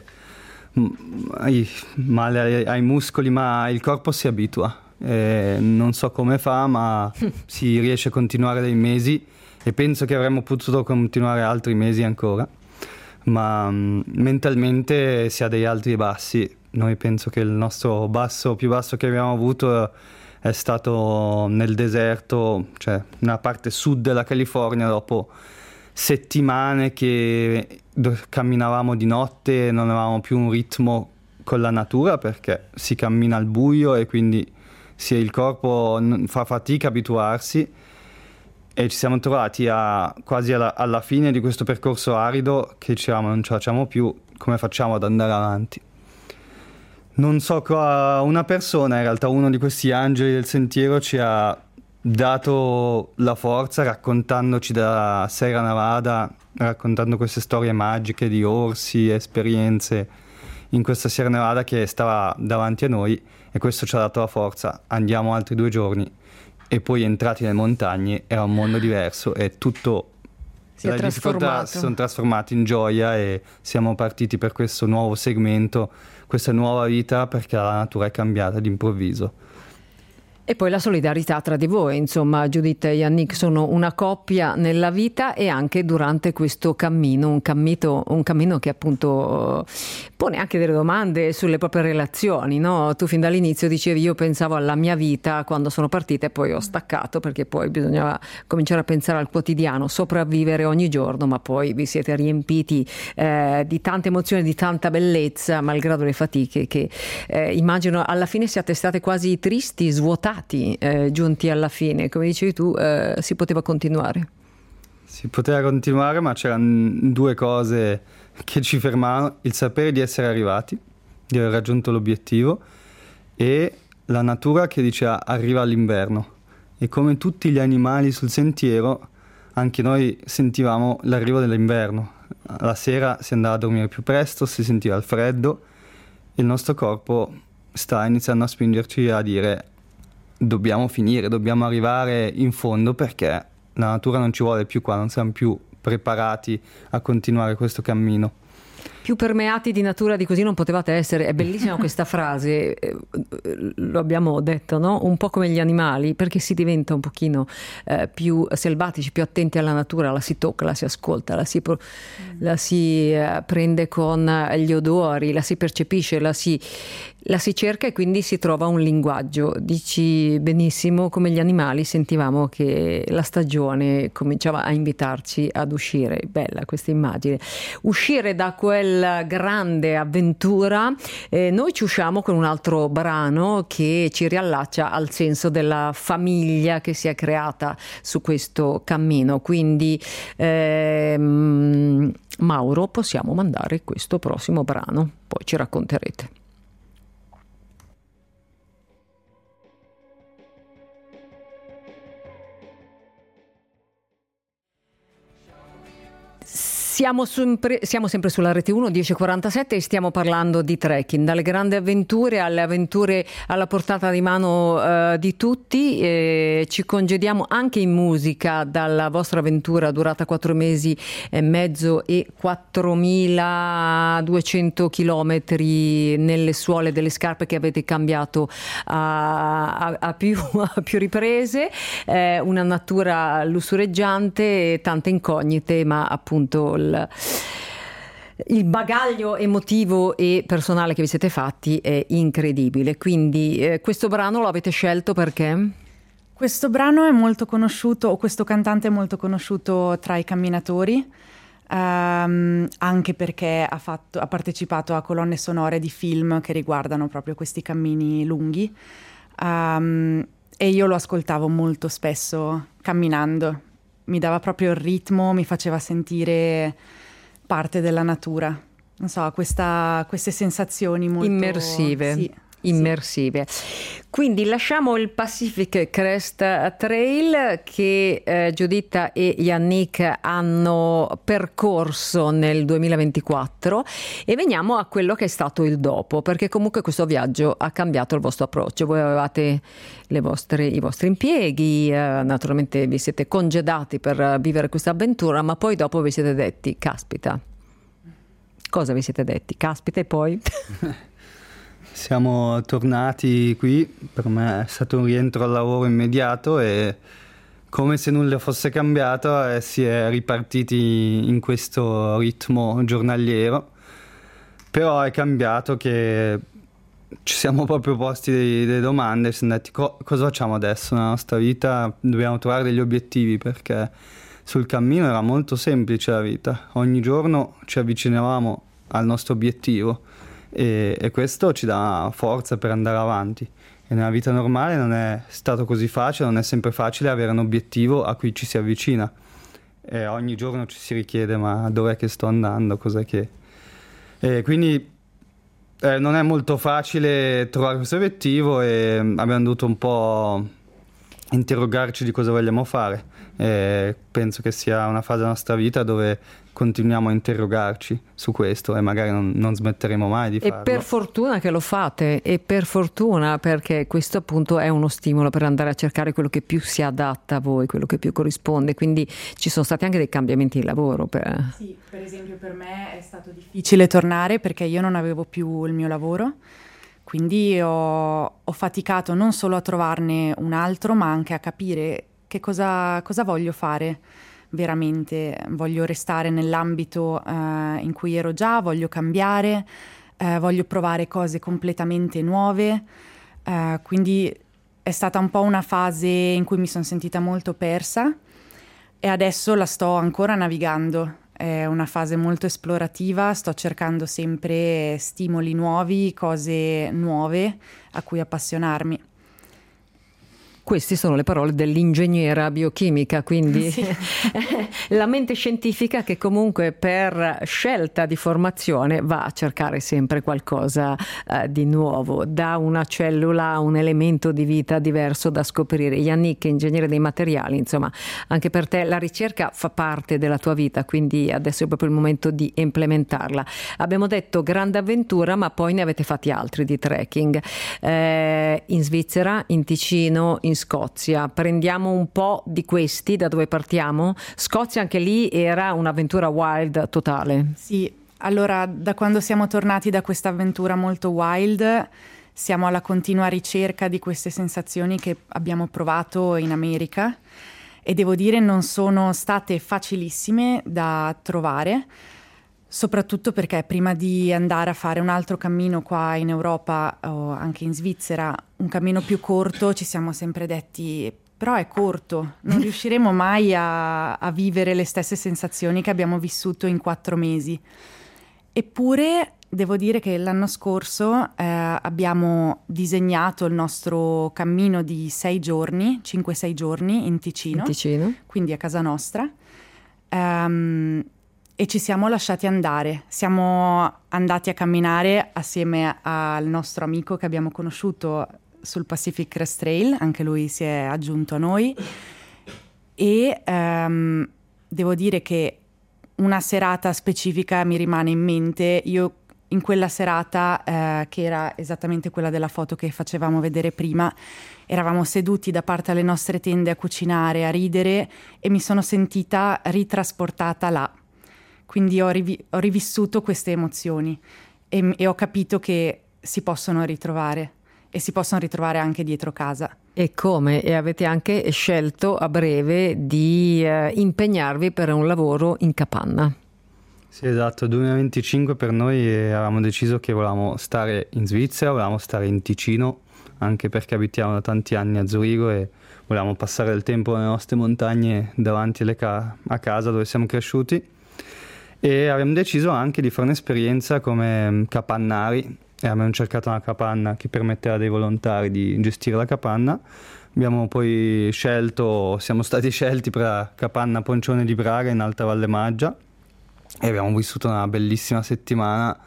male ai muscoli, ma il corpo si abitua. Non so come fa, ma si riesce a continuare dei mesi e penso che avremmo potuto continuare altri mesi ancora. Ma mentalmente si ha dei alti e bassi. Noi penso che il nostro più basso che abbiamo avuto è stato nel deserto, cioè nella parte sud della California, dopo settimane che camminavamo di notte, non avevamo più un ritmo con la natura perché si cammina al buio e quindi il corpo fa fatica a abituarsi. E ci siamo trovati quasi alla fine di questo percorso arido che dicevamo non ce la facciamo più, come facciamo ad andare avanti? Non so, una persona, in realtà uno di questi angeli del sentiero, ci ha dato la forza raccontandoci della Sierra Nevada, raccontando queste storie magiche di orsi, esperienze in questa Sierra Nevada che stava davanti a noi, e questo ci ha dato la forza. Andiamo altri 2 giorni. E poi entrati nelle montagne era un mondo diverso e tutto le difficoltà si sono trasformate in gioia e siamo partiti per questo nuovo segmento, questa nuova vita, perché la natura è cambiata d'improvviso. E poi la solidarietà tra di voi, insomma, Judith e Yannick sono una coppia nella vita e anche durante questo cammino, un cammino che appunto pone anche delle domande sulle proprie relazioni, no? Tu fin dall'inizio dicevi io pensavo alla mia vita quando sono partita e poi ho staccato perché poi bisognava cominciare a pensare al quotidiano, sopravvivere ogni giorno, ma poi vi siete riempiti di tante emozioni, di tanta bellezza, malgrado le fatiche che immagino alla fine siate state quasi tristi, svuotate. Giunti alla fine, come dicevi tu, si poteva continuare. Si poteva continuare, ma c'erano 2 cose che ci fermavano: il sapere di essere arrivati, di aver raggiunto l'obiettivo, e la natura che diceva arriva l'inverno. E come tutti gli animali sul sentiero, anche noi sentivamo l'arrivo dell'inverno. La sera si andava a dormire più presto, si sentiva il freddo, e il nostro corpo sta iniziando a spingerci a dire dobbiamo finire, dobbiamo arrivare in fondo, perché la natura non ci vuole più qua, non siamo più preparati a continuare questo cammino. Più permeati di natura di così non potevate essere. È bellissima questa frase, lo abbiamo detto, no? Un po' come gli animali, perché si diventa un pochino più selvatici, più attenti alla natura, la si tocca, la si ascolta, la si prende con gli odori, la si percepisce, la si cerca e quindi si trova un linguaggio. Dici benissimo, come gli animali sentivamo che la stagione cominciava a invitarci ad uscire. Bella questa immagine. Uscire da quel grande avventura, noi ci usciamo con un altro brano che ci riallaccia al senso della famiglia che si è creata su questo cammino. Quindi Mauro, possiamo mandare questo prossimo brano, poi ci racconterete. Siamo sempre sulla Rete 1, 10:47, e stiamo parlando di trekking, dalle grandi avventure alle avventure alla portata di mano di tutti. Ci congediamo anche in musica dalla vostra avventura durata 4 mesi e mezzo e 4.200 chilometri nelle suole delle scarpe che avete cambiato a più riprese, una natura lussureggiante, tante incognite, ma appunto il bagaglio emotivo e personale che vi siete fatti è incredibile. Quindi questo brano lo avete scelto perché? Questo brano è molto conosciuto, o questo cantante è molto conosciuto tra i camminatori. anche perché ha partecipato a colonne sonore di film che riguardano proprio questi cammini lunghi, e io lo ascoltavo molto spesso camminando, mi dava proprio il ritmo, mi faceva sentire parte della natura, non so, queste sensazioni molto immersive. Sì. Immersive. Quindi lasciamo il Pacific Crest Trail che Giuditta e Yannick hanno percorso nel 2024 e veniamo a quello che è stato il dopo, perché comunque questo viaggio ha cambiato il vostro approccio. Voi avevate i vostri impieghi, naturalmente vi siete congedati per vivere questa avventura, ma poi dopo vi siete detti, caspita. Cosa vi siete detti? Caspita, e poi? Siamo tornati qui, per me è stato un rientro al lavoro immediato e come se nulla fosse cambiato si è ripartiti in questo ritmo giornaliero, però è cambiato che ci siamo proprio posti delle domande, ci siamo detti cosa facciamo adesso nella nostra vita, dobbiamo trovare degli obiettivi perché sul cammino era molto semplice la vita, ogni giorno ci avvicinavamo al nostro obiettivo. E questo ci dà forza per andare avanti e nella vita normale non è stato così facile, non è sempre facile avere un obiettivo a cui ci si avvicina e ogni giorno ci si richiede ma dov'è che sto andando, cos'è che... E quindi non è molto facile trovare questo obiettivo e abbiamo dovuto un po' interrogarci di cosa vogliamo fare e penso che sia una fase della nostra vita dove continuiamo a interrogarci su questo e magari non smetteremo mai di farlo. E per fortuna che lo fate, e per fortuna, perché questo appunto è uno stimolo per andare a cercare quello che più si adatta a voi, quello che più corrisponde, quindi ci sono stati anche dei cambiamenti di lavoro. Sì, per esempio per me è stato difficile tornare perché io non avevo più il mio lavoro, quindi ho faticato non solo a trovarne un altro ma anche a capire che cosa voglio fare veramente. Voglio restare nell'ambito in cui ero già, voglio cambiare, voglio provare cose completamente nuove, quindi è stata un po' una fase in cui mi sono sentita molto persa e adesso la sto ancora navigando. È una fase molto esplorativa, sto cercando sempre stimoli nuovi, cose nuove a cui appassionarmi. Queste sono le parole dell'ingegnera biochimica, quindi sì. La mente scientifica che comunque per scelta di formazione va a cercare sempre qualcosa di nuovo, da una cellula a un elemento di vita diverso da scoprire. Yannick, ingegnere dei materiali, insomma, anche per te la ricerca fa parte della tua vita, quindi adesso è proprio il momento di implementarla. Abbiamo detto grande avventura, ma poi ne avete fatti altri di trekking, in Svizzera, in Ticino, in Scozia. Prendiamo un po' di questi, da dove partiamo? Scozia, anche lì era un'avventura wild totale. Sì, allora da quando siamo tornati da questa avventura molto wild siamo alla continua ricerca di queste sensazioni che abbiamo provato in America e devo dire non sono state facilissime da trovare, soprattutto perché prima di andare a fare un altro cammino qua in Europa o anche in Svizzera, un cammino più corto, ci siamo sempre detti però è corto, non riusciremo mai a vivere le stesse sensazioni che abbiamo vissuto in 4 mesi. Eppure devo dire che l'anno scorso abbiamo disegnato il nostro cammino di 6 giorni, 5-6 giorni in Ticino, quindi a casa nostra. E ci siamo lasciati andare, siamo andati a camminare assieme al nostro amico che abbiamo conosciuto sul Pacific Crest Trail, anche lui si è aggiunto a noi e devo dire che una serata specifica mi rimane in mente. Io in quella serata, che era esattamente quella della foto che facevamo vedere prima, eravamo seduti da parte alle nostre tende a cucinare, a ridere e mi sono sentita ritrasportata là. Quindi ho rivissuto queste emozioni e ho capito che si possono ritrovare e si possono ritrovare anche dietro casa. E come? E avete anche scelto a breve di impegnarvi per un lavoro in capanna. Sì, esatto, 2025 per noi avevamo deciso che volevamo stare in Svizzera, volevamo stare in Ticino, anche perché abitiamo da tanti anni a Zurigo e volevamo passare del tempo nelle nostre montagne davanti a casa dove siamo cresciuti. e abbiamo deciso anche di fare un'esperienza come capannari e abbiamo cercato una capanna che permetteva dei volontari di gestire la capanna. Abbiamo poi siamo stati scelti per la capanna Poncione di Braga in Alta Valle Maggia e abbiamo vissuto una bellissima settimana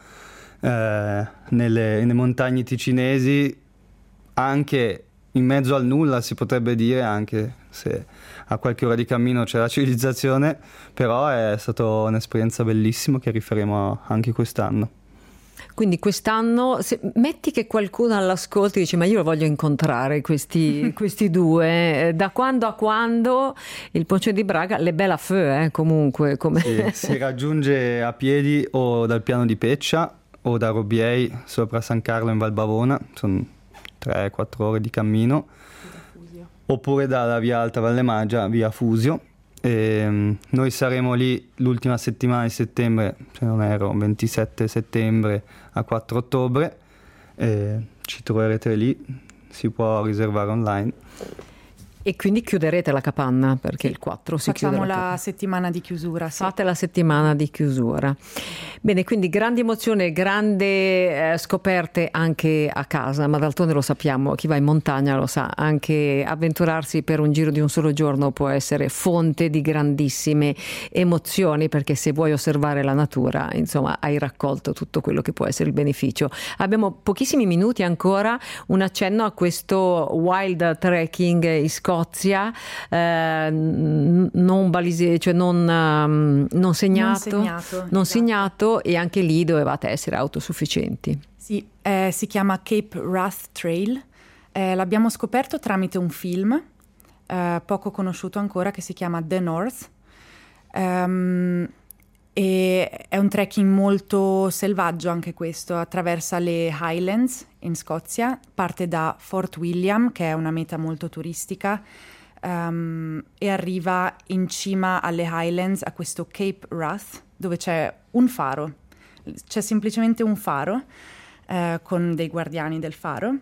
nelle montagne ticinesi, anche in mezzo al nulla si potrebbe dire, anche se a qualche ora di cammino c'è la civilizzazione, però è stata un'esperienza bellissima che rifaremo anche quest'anno. Quindi quest'anno, metti che qualcuno all'ascolto dice ma io voglio incontrare questi due, da quando a quando il Poncione di Braga, le belle feu comunque. Sì, si raggiunge a piedi o dal piano di Peccia o da Robiei sopra San Carlo in Val Bavona, sono 3-4 ore di cammino, oppure dalla via Alta Valle Maggia via Fusio. E noi saremo lì l'ultima settimana di settembre, se non erro 27 settembre a 4 ottobre, ci troverete lì, si può riservare online. E quindi chiuderete la capanna perché il 4 si chiude. Facciamo la settimana di chiusura. Sì. Fate la settimana di chiusura. Bene, quindi grande emozione, grande scoperte anche a casa, ma d'altronde lo sappiamo, chi va in montagna lo sa, anche avventurarsi per un giro di un solo giorno può essere fonte di grandissime emozioni, perché se vuoi osservare la natura, insomma, hai raccolto tutto quello che può essere il beneficio. Abbiamo pochissimi minuti ancora, un accenno a questo wild trekking in Scozia, non segnato, e anche lì dovevate essere autosufficienti. Sì, si chiama Cape Wrath Trail, l'abbiamo scoperto tramite un film poco conosciuto ancora che si chiama The North, e è un trekking molto selvaggio anche questo, attraversa le Highlands in Scozia, parte da Fort William che è una meta molto turistica, e arriva in cima alle Highlands a questo Cape Wrath dove c'è un faro, c'è semplicemente un faro con dei guardiani del faro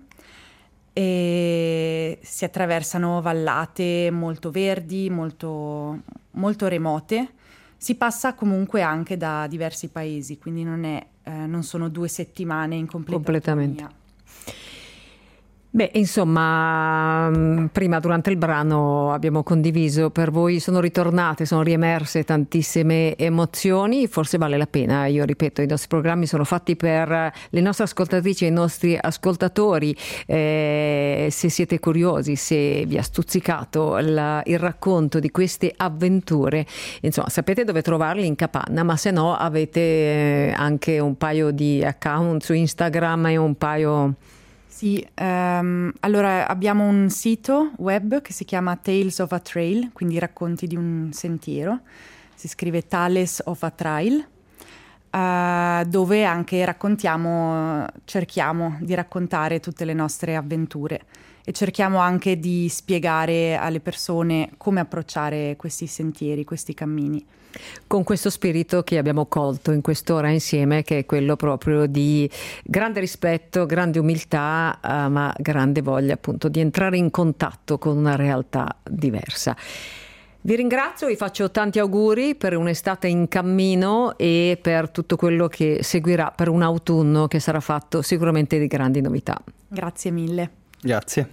e si attraversano vallate molto verdi, molto, molto remote. Si passa comunque anche da diversi paesi, quindi non sono 2 settimane in completamente. Autonomia. Beh, insomma, prima durante il brano abbiamo condiviso, per voi sono riemerse tantissime emozioni, forse vale la pena, io ripeto, i nostri programmi sono fatti per le nostre ascoltatrici e i nostri ascoltatori, se siete curiosi, se vi ha stuzzicato il racconto di queste avventure, insomma, sapete dove trovarli in capanna, ma se no avete anche un paio di account su Instagram e un paio... Sì, allora abbiamo un sito web che si chiama Tales of a Trail, quindi racconti di un sentiero, si scrive Tales of a Trail, dove anche cerchiamo di raccontare tutte le nostre avventure e cerchiamo anche di spiegare alle persone come approcciare questi sentieri, questi cammini. Con questo spirito che abbiamo colto in quest'ora insieme, che è quello proprio di grande rispetto, grande umiltà, ma grande voglia appunto di entrare in contatto con una realtà diversa. Vi ringrazio, vi faccio tanti auguri per un'estate in cammino e per tutto quello che seguirà, per un autunno che sarà fatto sicuramente di grandi novità. Grazie mille. Grazie.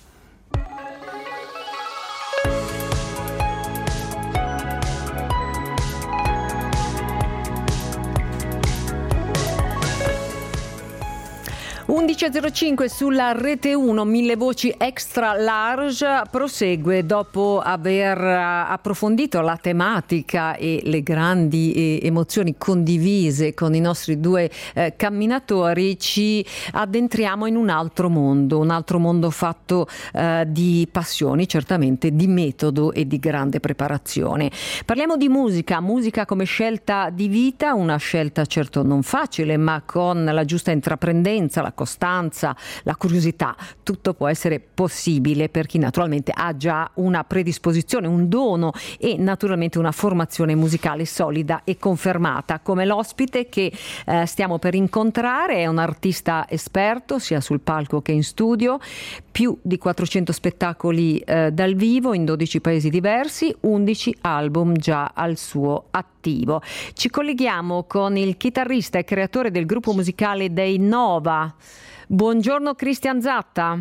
11.05 sulla Rete 1, 1000 voci extra large prosegue dopo aver approfondito la tematica e le grandi emozioni condivise con i nostri due camminatori. Ci addentriamo in un altro mondo fatto di passioni, certamente di metodo e di grande preparazione. Parliamo di musica come scelta di vita, una scelta certo non facile, ma con la giusta intraprendenza, la costanza, la curiosità, tutto può essere possibile per chi naturalmente ha già una predisposizione, un dono e naturalmente una formazione musicale solida e confermata, come l'ospite che stiamo per incontrare. È un artista esperto sia sul palco che in studio, più di 400 spettacoli dal vivo in 12 paesi diversi, 11 album già al suo attivo. Ci colleghiamo con il chitarrista e creatore del gruppo musicale dei Nova. Buongiorno Christian Zatta.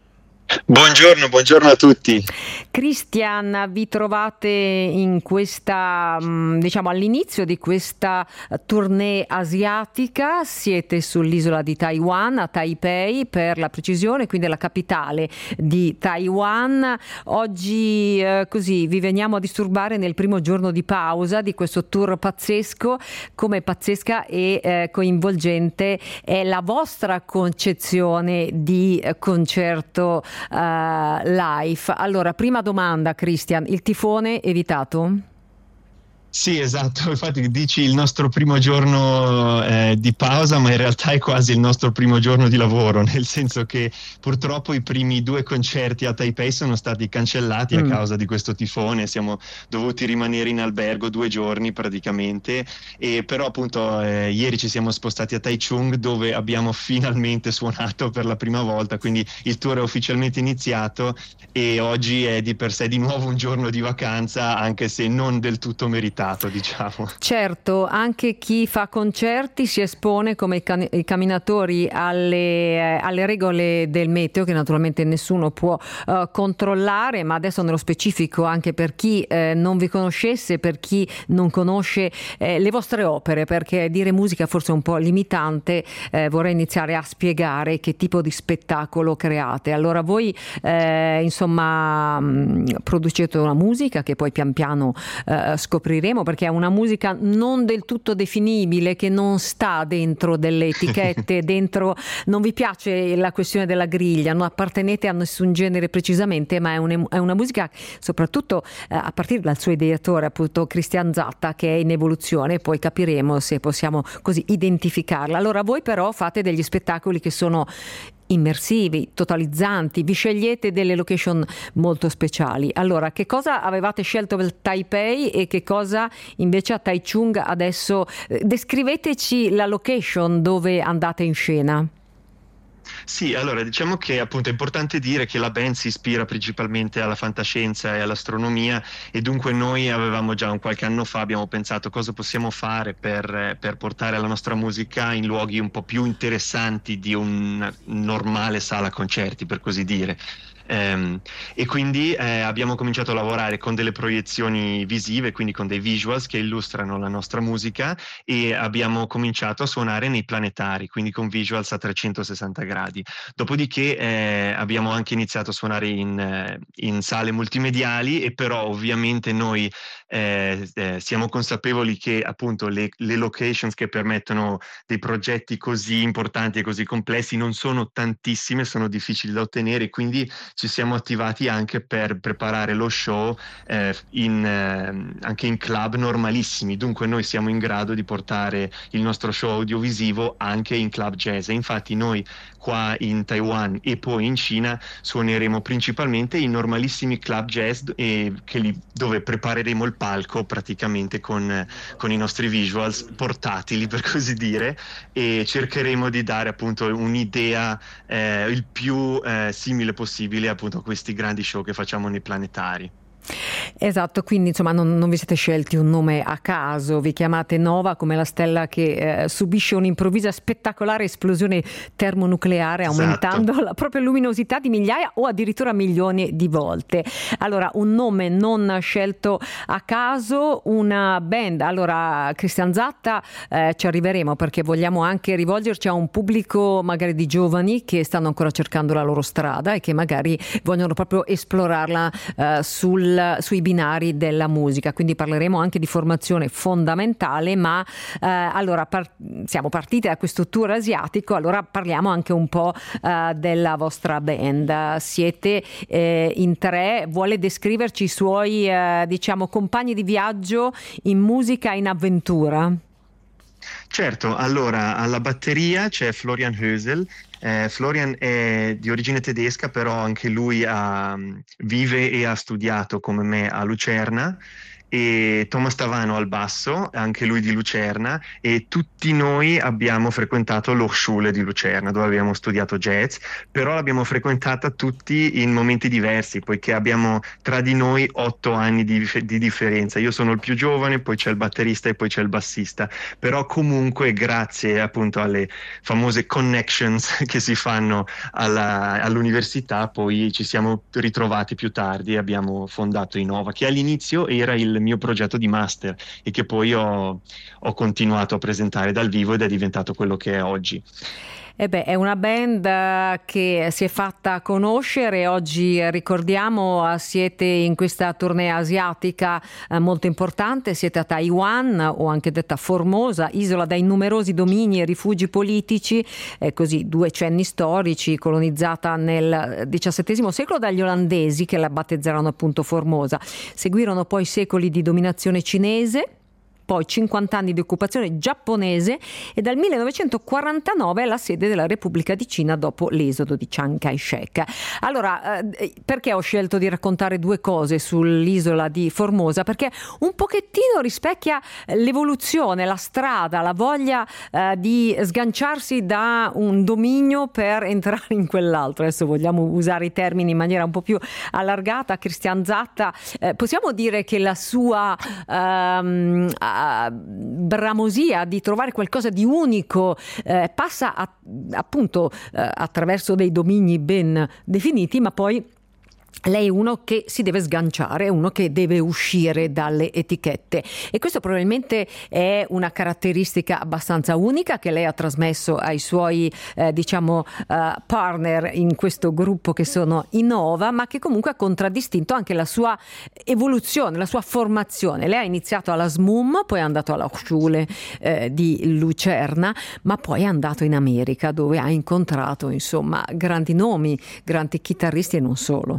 Buongiorno a tutti. Christian, vi trovate in questa, diciamo all'inizio di questa tournée asiatica, siete sull'isola di Taiwan, a Taipei per la precisione, quindi la capitale di Taiwan. Oggi così vi veniamo a disturbare nel primo giorno di pausa di questo tour pazzesco. Come pazzesca e coinvolgente è la vostra concezione di concerto live. Allora, prima domanda, Christian, il tifone evitato? Sì, esatto, infatti dici il nostro primo giorno di pausa, ma in realtà è quasi il nostro primo giorno di lavoro, nel senso che purtroppo i primi 2 concerti a Taipei sono stati cancellati a causa di questo tifone, siamo dovuti rimanere in albergo 2 giorni praticamente, e però appunto ieri ci siamo spostati a Taichung, dove abbiamo finalmente suonato per la prima volta, quindi il tour è ufficialmente iniziato e oggi è di per sé di nuovo un giorno di vacanza, anche se non del tutto meritato, diciamo. Certo, anche chi fa concerti si espone come i camminatori alle regole del meteo, che naturalmente nessuno può controllare, ma adesso nello specifico anche per chi non vi conoscesse, per chi non conosce le vostre opere, perché dire musica forse è un po' limitante, vorrei iniziare a spiegare che tipo di spettacolo create. Allora voi insomma producete una musica che poi pian piano scopriremo, perché è una musica non del tutto definibile, che non sta dentro delle etichette, dentro, non vi piace la questione della griglia, non appartenete a nessun genere precisamente, ma è una musica soprattutto a partire dal suo ideatore, appunto Christian Zatta, che è in evoluzione, poi capiremo se possiamo così identificarla. Allora voi però fate degli spettacoli che sono immersivi, totalizzanti, vi scegliete delle location molto speciali. Allora, che cosa avevate scelto per Taipei e che cosa invece a Taichung adesso? Descriveteci la location dove andate in scena. Sì, allora diciamo che appunto è importante dire che la band si ispira principalmente alla fantascienza e all'astronomia, e dunque noi avevamo già qualche anno fa abbiamo pensato cosa possiamo fare per portare la nostra musica in luoghi un po' più interessanti di una normale sala concerti, per così dire. E quindi abbiamo cominciato a lavorare con delle proiezioni visive, quindi con dei visuals che illustrano la nostra musica, e abbiamo cominciato a suonare nei planetari, quindi con visuals a 360 gradi. Dopodiché abbiamo anche iniziato a suonare in sale multimediali, e però ovviamente noi siamo consapevoli che appunto le locations che permettono dei progetti così importanti e così complessi non sono tantissime, sono difficili da ottenere, quindi ci siamo attivati anche per preparare lo show anche in club normalissimi. Dunque noi siamo in grado di portare il nostro show audiovisivo anche in club jazz, e infatti noi qua in Taiwan e poi in Cina suoneremo principalmente in normalissimi club jazz dove prepareremo il palco praticamente con i nostri visuals portatili, per così dire, e cercheremo di dare appunto un'idea il più simile possibile appunto a questi grandi show che facciamo nei planetari. Esatto, quindi insomma non vi siete scelti un nome a caso, vi chiamate Nova come la stella che subisce un'improvvisa spettacolare esplosione termonucleare, aumentando Esatto. la propria luminosità di migliaia o addirittura milioni di volte. Allora, un nome non scelto a caso, una band. Allora, Christian Zatta, ci arriveremo perché vogliamo anche rivolgerci a un pubblico magari di giovani che stanno ancora cercando la loro strada e che magari vogliono proprio esplorarla sui binari della musica, quindi parleremo anche di formazione fondamentale, ma allora siamo partiti da questo tour asiatico, allora parliamo anche un po' della vostra band. Siete in 3, vuole descriverci i suoi diciamo compagni di viaggio in musica, in avventura? Certo, allora alla batteria c'è Florian Hösel. Florian è di origine tedesca, però anche lui vive e ha studiato come me a Lucerna, e Thomas Tavano al basso, anche lui di Lucerna, e tutti noi abbiamo frequentato l'Hochschule di Lucerna, dove abbiamo studiato jazz, però l'abbiamo frequentata tutti in momenti diversi, poiché abbiamo tra di noi 8 anni di differenza. Io sono il più giovane, poi c'è il batterista e poi c'è il bassista, però comunque grazie appunto alle famose connections che si fanno all'università, poi ci siamo ritrovati più tardi e abbiamo fondato Innova, che all'inizio era il mio progetto di master e che poi ho continuato a presentare dal vivo ed è diventato quello che è oggi. È una band che si è fatta conoscere. Oggi ricordiamo, siete in questa tournée asiatica molto importante, siete a Taiwan, o anche detta Formosa, isola dai numerosi domini e rifugi politici, così 2 cenni storici, colonizzata nel XVII secolo dagli olandesi, che la battezzarono appunto Formosa. Seguirono poi secoli di dominazione cinese, poi 50 anni di occupazione giapponese, e dal 1949 è la sede della Repubblica di Cina dopo l'esodo di Chiang Kai-shek. Allora, perché ho scelto di raccontare 2 cose sull'isola di Formosa? Perché un pochettino rispecchia l'evoluzione, la strada, la voglia di sganciarsi da un dominio per entrare in quell'altro. Adesso vogliamo usare i termini in maniera un po' più allargata. Cristian Zatta, possiamo dire che la sua bramosia di trovare qualcosa di unico passa appunto attraverso dei domini ben definiti, ma poi lei è uno che si deve sganciare, è uno che deve uscire dalle etichette, e questo probabilmente è una caratteristica abbastanza unica che lei ha trasmesso ai suoi partner in questo gruppo, che sono Innova, ma che comunque ha contraddistinto anche la sua evoluzione, la sua formazione. Lei ha iniziato alla SMUM, poi è andato alla Hochschule di Lucerna, ma poi è andato in America, dove ha incontrato insomma grandi nomi, grandi chitarristi e non solo.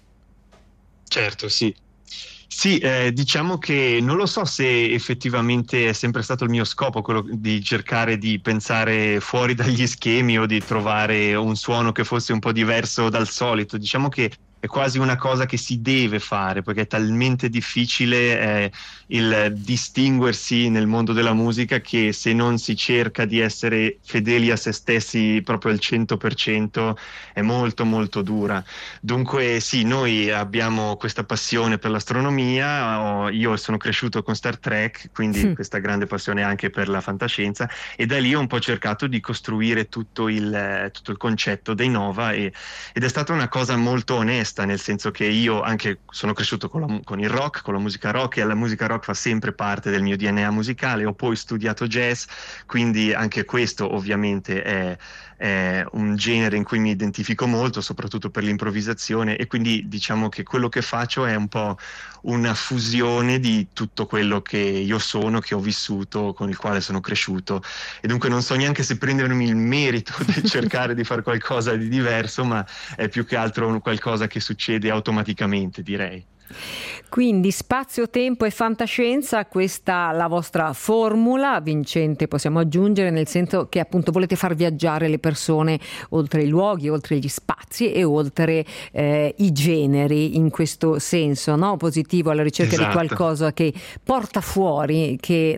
Certo, sì. Sì, diciamo che non lo so se effettivamente è sempre stato il mio scopo quello di cercare di pensare fuori dagli schemi o di trovare un suono che fosse un po' diverso dal solito. Diciamo che è quasi una cosa che si deve fare, perché è talmente difficile il distinguersi nel mondo della musica, che se non si cerca di essere fedeli a se stessi proprio al 100% è molto molto dura. Dunque sì, noi abbiamo questa passione per l'astronomia, io sono cresciuto con Star Trek, quindi questa grande passione anche per la fantascienza, e da lì ho un po' cercato di costruire tutto il concetto dei Nova, ed è stata una cosa molto onesta, nel senso che io anche sono cresciuto con il rock, con la musica rock, e la musica rock fa sempre parte del mio DNA musicale. Ho poi studiato jazz, quindi anche questo ovviamente è un genere in cui mi identifico molto, soprattutto per l'improvvisazione, e quindi diciamo che quello che faccio è un po' una fusione di tutto quello che io sono, che ho vissuto, con il quale sono cresciuto, e dunque non so neanche se prendermi il merito di cercare di fare qualcosa di diverso, ma è più che altro qualcosa che succede automaticamente, direi. Quindi spazio, tempo e fantascienza, questa la vostra formula vincente, possiamo aggiungere, nel senso che appunto volete far viaggiare le persone oltre i luoghi, oltre gli spazi e oltre i generi, in questo senso, no? Positivo, alla ricerca di qualcosa che porta fuori,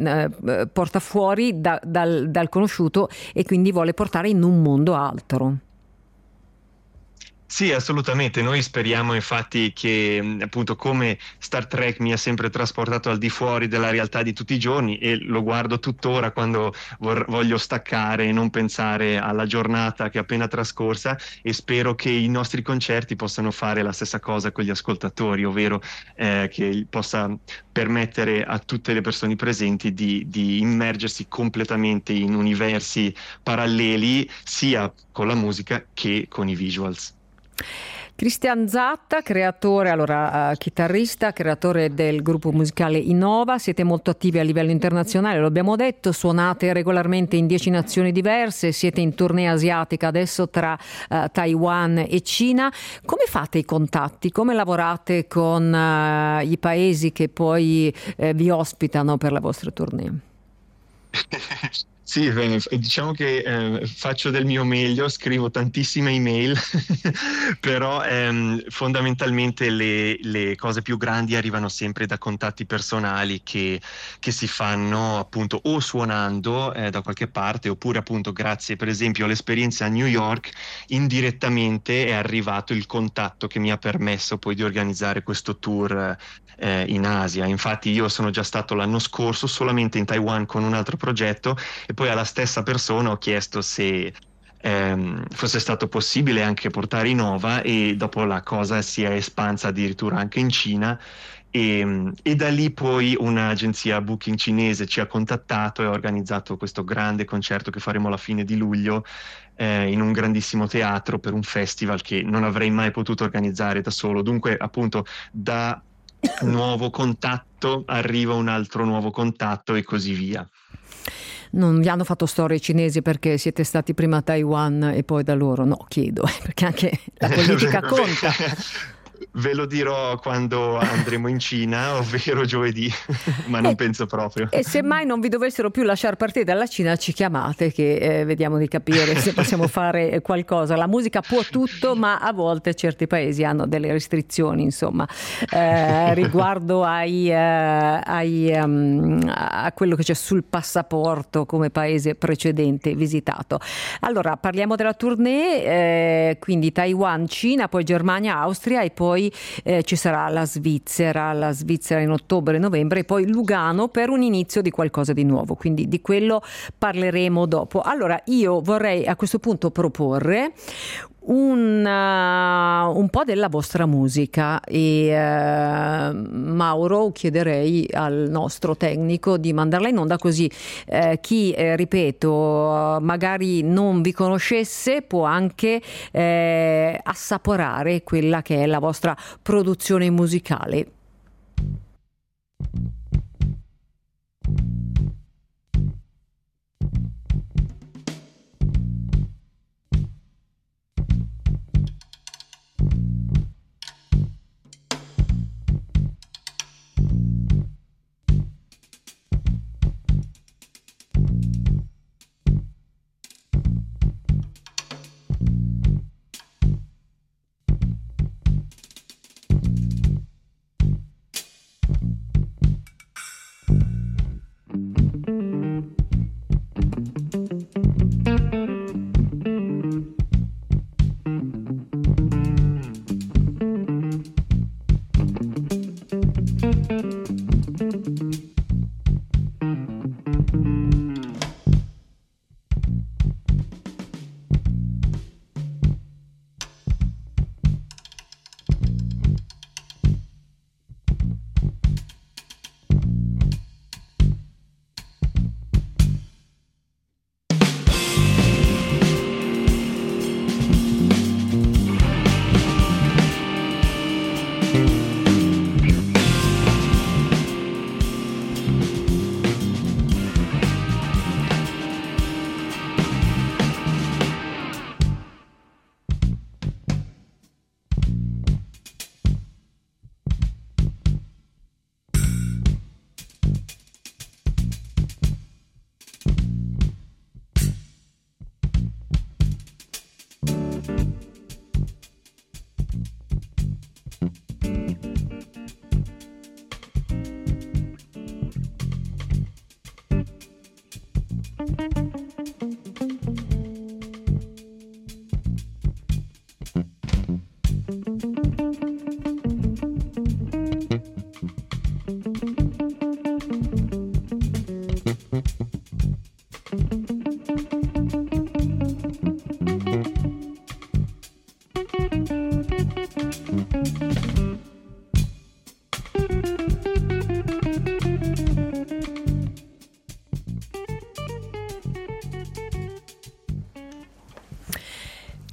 dal conosciuto, e quindi vuole portare in un mondo altro. Sì, assolutamente. Noi speriamo infatti che appunto, come Star Trek mi ha sempre trasportato al di fuori della realtà di tutti i giorni, e lo guardo tuttora quando voglio staccare e non pensare alla giornata che è appena trascorsa, e spero che i nostri concerti possano fare la stessa cosa con gli ascoltatori, ovvero che possa permettere a tutte le persone presenti di immergersi completamente in universi paralleli, sia con la musica che con i visuals. Cristian Zatta, chitarrista, creatore del gruppo musicale Innova. Siete molto attivi a livello internazionale, lo abbiamo detto, suonate regolarmente in 10 nazioni diverse, siete in tournée asiatica adesso tra Taiwan e Cina. Come fate i contatti? Come lavorate con i paesi che poi vi ospitano per la vostra tournée? Sì, diciamo che faccio del mio meglio, scrivo tantissime email, però fondamentalmente le cose più grandi arrivano sempre da contatti personali che si fanno appunto o suonando da qualche parte, oppure appunto grazie per esempio all'esperienza a New York, indirettamente è arrivato il contatto che mi ha permesso poi di organizzare questo tour in Asia. Infatti io sono già stato l'anno scorso solamente in Taiwan con un altro progetto e poi alla stessa persona ho chiesto se fosse stato possibile anche portare Innova, e dopo la cosa si è espansa addirittura anche in Cina. E da lì poi un'agenzia booking cinese ci ha contattato e ha organizzato questo grande concerto che faremo alla fine di luglio in un grandissimo teatro per un festival che non avrei mai potuto organizzare da solo. Dunque, appunto, da nuovo contatto arriva un altro nuovo contatto e così via. Non vi hanno fatto storie cinesi perché siete stati prima a Taiwan e poi da loro? No, chiedo, perché anche la politica conta. Ve lo dirò quando andremo in Cina, ovvero giovedì, ma non penso proprio. E se mai non vi dovessero più lasciare partire dalla Cina, ci chiamate che vediamo di capire se possiamo fare qualcosa. La musica può tutto, ma a volte certi paesi hanno delle restrizioni, insomma, riguardo a quello che c'è sul passaporto come paese precedente visitato. Allora, parliamo della tournée, quindi Taiwan, Cina, poi Germania, Austria e poi ci sarà la Svizzera in ottobre-novembre e poi Lugano per un inizio di qualcosa di nuovo, quindi di quello parleremo dopo. Allora io vorrei a questo punto proporre un po' della vostra musica e Mauro, chiederei al nostro tecnico di mandarla in onda così chi, ripeto, magari non vi conoscesse può anche assaporare quella che è la vostra produzione musicale.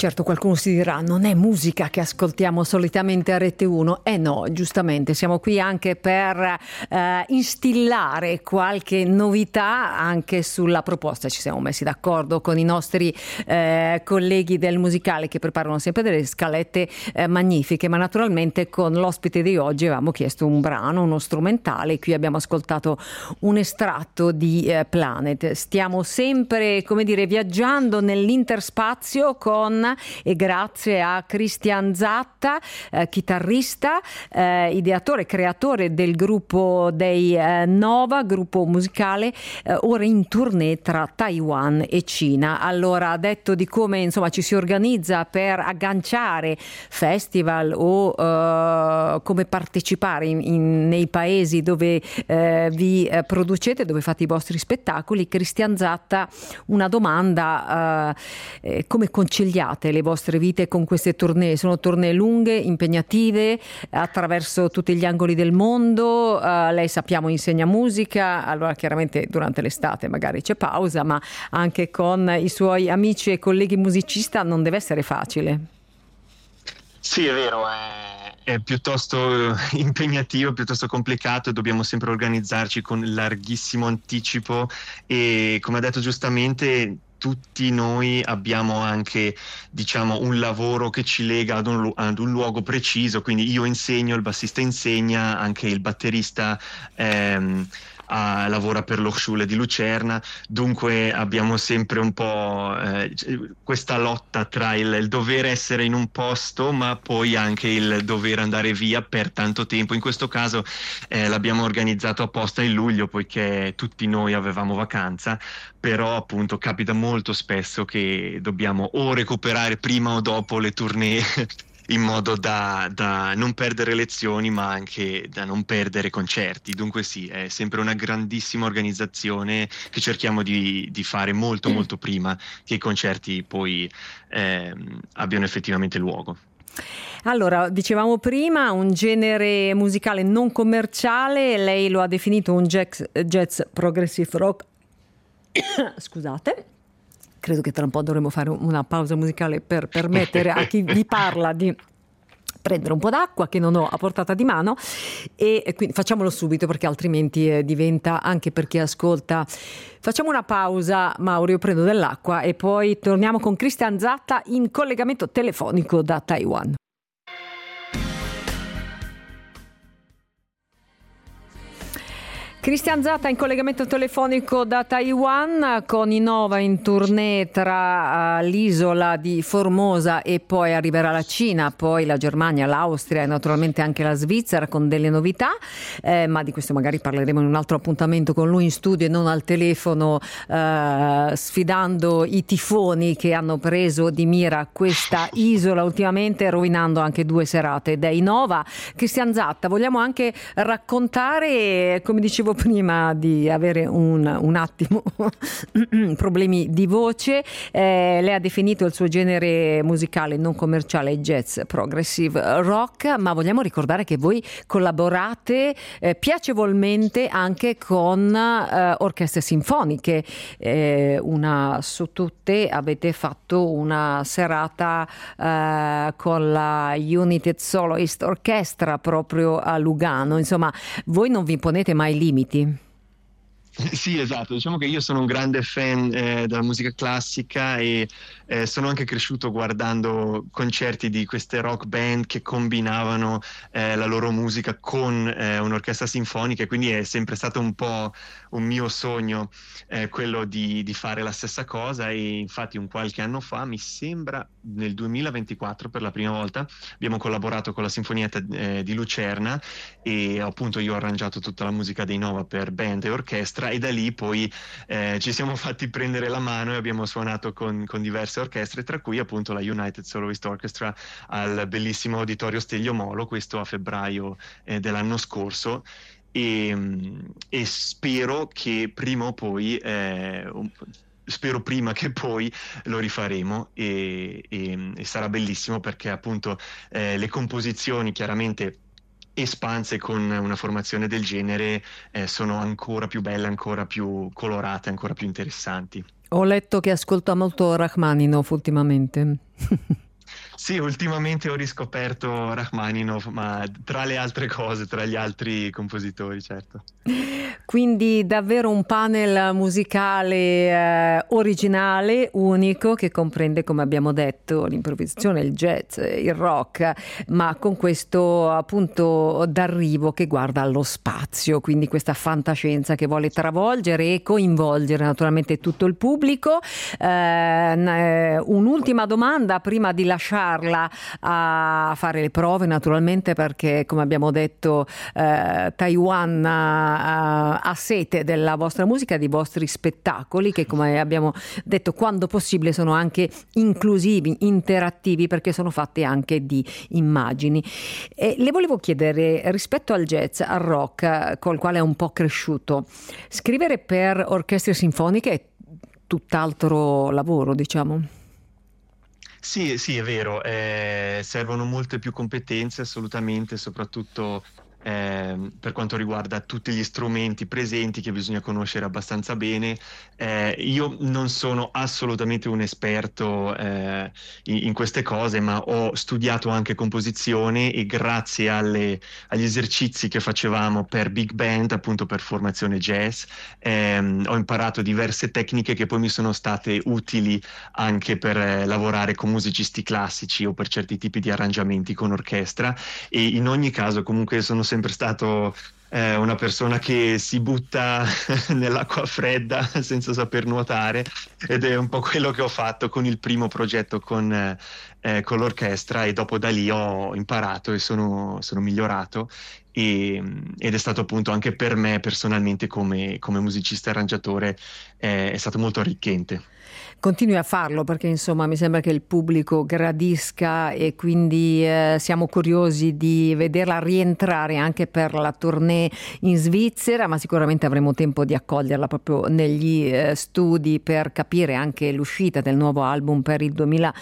Certo, qualcuno si dirà, non è musica che ascoltiamo solitamente a Rete 1. No, giustamente, siamo qui anche per instillare qualche novità anche sulla proposta. Ci siamo messi d'accordo con i nostri colleghi del musicale che preparano sempre delle scalette magnifiche, ma naturalmente con l'ospite di oggi avevamo chiesto un brano, uno strumentale. Qui abbiamo ascoltato un estratto di Planet. Stiamo sempre, come dire, viaggiando nell'interspazio con e grazie a Christian Zatta, chitarrista, ideatore, creatore del gruppo dei Nova, gruppo musicale ora in tournée tra Taiwan e Cina. Allora, ha detto di come insomma ci si organizza per agganciare festival o come partecipare nei paesi dove vi producete, dove fate i vostri spettacoli. Christian Zatta, una domanda, come conciliate le vostre vite con queste tournée? Sono tournée lunghe, impegnative, attraverso tutti gli angoli del mondo. Lei, sappiamo, insegna musica, allora chiaramente durante l'estate magari c'è pausa, ma anche con i suoi amici e colleghi musicisti non deve essere facile. Sì, è vero, è piuttosto impegnativo, piuttosto complicato, dobbiamo sempre organizzarci con larghissimo anticipo e, come ha detto giustamente, tutti noi abbiamo anche, diciamo, un lavoro che ci lega ad un luogo preciso, quindi io insegno, il bassista insegna, anche il batterista lavora per l'Hochschule di Lucerna, dunque abbiamo sempre un po' questa lotta tra il dover essere in un posto ma poi anche il dover andare via per tanto tempo. In questo caso l'abbiamo organizzato apposta in luglio poiché tutti noi avevamo vacanza, però appunto capita molto spesso che dobbiamo o recuperare prima o dopo le tournée in modo da non perdere lezioni ma anche da non perdere concerti. Dunque sì, è sempre una grandissima organizzazione che cerchiamo di fare molto molto prima che i concerti poi abbiano effettivamente luogo. Allora, dicevamo prima, un genere musicale non commerciale, lei lo ha definito un jazz progressive rock. Scusate. Credo che tra un po' dovremo fare una pausa musicale per permettere a chi vi parla di prendere un po' d'acqua che non ho a portata di mano, e quindi facciamolo subito perché altrimenti diventa, anche per chi ascolta. Facciamo una pausa, Mauro, io prendo dell'acqua e poi torniamo con Christian Zatta in collegamento telefonico da Taiwan. Christian Zatta in collegamento telefonico da Taiwan, con i Nova in tournée tra l'isola di Formosa e poi arriverà la Cina, poi la Germania, l'Austria e naturalmente anche la Svizzera con delle novità, ma di questo magari parleremo in un altro appuntamento con lui in studio e non al telefono, sfidando i tifoni che hanno preso di mira questa isola ultimamente, rovinando anche 2 serate dei Nova. Christian Zatta, vogliamo anche raccontare, come dicevo prima di avere un attimo problemi di voce, lei ha definito il suo genere musicale non commerciale jazz progressive rock, ma vogliamo ricordare che voi collaborate piacevolmente anche con orchestre sinfoniche, una su tutte avete fatto una serata con la United Soloist Orchestra proprio a Lugano. Insomma, voi non vi ponete mai limiti. Sì, esatto, diciamo che io sono un grande fan della musica classica e sono anche cresciuto guardando concerti di queste rock band che combinavano la loro musica con un'orchestra sinfonica, e quindi è sempre stato un po' un mio sogno quello di fare la stessa cosa, e infatti un qualche anno fa, mi sembra nel 2024 per la prima volta, abbiamo collaborato con la Sinfonietta di Lucerna e appunto io ho arrangiato tutta la musica dei Nova per band e orchestra, e da lì poi ci siamo fatti prendere la mano e abbiamo suonato con diverse orchestre, tra cui appunto la United Soloist Orchestra al bellissimo Auditorio Stelio Molo, questo a febbraio dell'anno scorso, e spero che prima o poi spero prima che poi lo rifaremo e sarà bellissimo perché appunto le composizioni chiaramente espanse con una formazione del genere sono ancora più belle, ancora più colorate, ancora più interessanti. Ho letto che ascolta molto Rachmaninov ultimamente. Sì, ultimamente ho riscoperto Rachmaninov, ma tra le altre cose, tra gli altri compositori, certo. Quindi davvero un panel musicale originale, unico, che comprende, come abbiamo detto, l'improvvisazione, il jazz, il rock, ma con questo appunto d'arrivo che guarda allo spazio, quindi questa fantascienza che vuole travolgere e coinvolgere naturalmente tutto il pubblico. Un'ultima domanda prima di lasciarla a fare le prove, naturalmente, perché come abbiamo detto Taiwan ha sete della vostra musica, dei vostri spettacoli, che come abbiamo detto quando possibile sono anche inclusivi, interattivi, perché sono fatti anche di immagini. E le volevo chiedere, rispetto al jazz, al rock, col quale è un po' cresciuto, scrivere per orchestre sinfoniche è tutt'altro lavoro, diciamo? Sì, sì, è vero, servono molte più competenze assolutamente, soprattutto per quanto riguarda tutti gli strumenti presenti che bisogna conoscere abbastanza bene. Io non sono assolutamente un esperto in queste cose, ma ho studiato anche composizione e grazie agli esercizi che facevamo per big band, appunto per formazione jazz, ho imparato diverse tecniche che poi mi sono state utili anche per lavorare con musicisti classici o per certi tipi di arrangiamenti con orchestra, e in ogni caso comunque sono sempre stato una persona che si butta nell'acqua fredda senza saper nuotare, ed è un po' quello che ho fatto con il primo progetto con l'orchestra, e dopo da lì ho imparato e sono migliorato, ed è stato appunto anche per me personalmente come musicista e arrangiatore è stato molto arricchente. Continui a farlo perché insomma mi sembra che il pubblico gradisca, e quindi siamo curiosi di vederla rientrare anche per la tournée in Svizzera, ma sicuramente avremo tempo di accoglierla proprio negli studi per capire anche l'uscita del nuovo album per il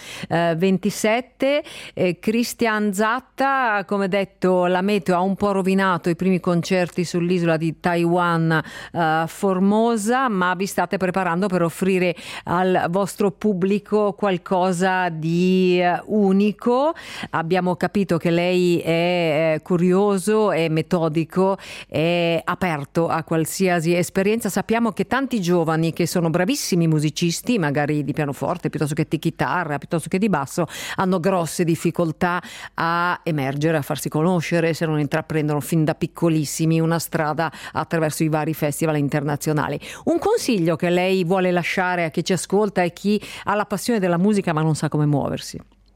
2027. Christian Zatta, come detto, la meteo ha un po' rovinato i primi concerti sull'isola di Taiwan, Formosa, ma vi state preparando per offrire al vostro pubblico qualcosa di unico. Abbiamo capito che lei è curioso, è metodico, è aperto a qualsiasi esperienza. Sappiamo che tanti giovani che sono bravissimi musicisti, magari di pianoforte piuttosto che di chitarra, piuttosto che di basso, hanno grosse difficoltà a emergere, a farsi conoscere se non intraprendono fin da piccolissimi una strada attraverso i vari festival internazionali. Un consiglio che lei vuole lasciare a chi ci ascolta e chi ha la passione della musica ma non sa come muoversi?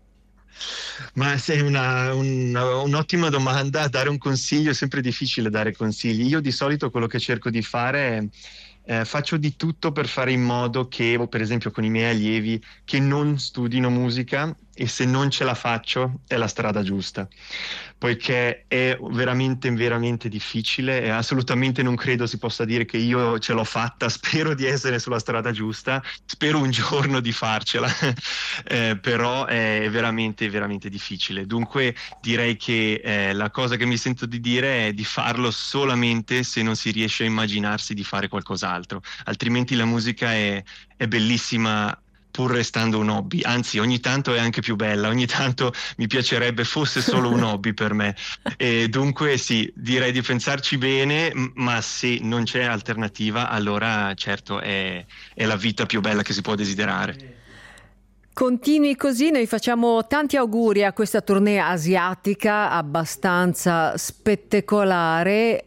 Ma sei un'ottima domanda. Dare un consiglio è sempre difficile, dare consigli. Io di solito quello che cerco di fare è faccio di tutto per fare in modo che, per esempio con i miei allievi, che non studino musica, e se non ce la faccio è la strada giusta, poiché è veramente veramente difficile, e assolutamente non credo si possa dire che io ce l'ho fatta. Spero di essere sulla strada giusta, spero un giorno di farcela, però è veramente veramente difficile. Dunque direi che la cosa che mi sento di dire è di farlo solamente se non si riesce a immaginarsi di fare qualcos'altro, altrimenti la musica è bellissima pur restando un hobby, anzi ogni tanto è anche più bella, ogni tanto mi piacerebbe fosse solo un hobby per me, e dunque sì, direi di pensarci bene, ma se non c'è alternativa allora certo è la vita più bella che si può desiderare. Continui così, noi facciamo tanti auguri a questa tournée asiatica abbastanza spettacolare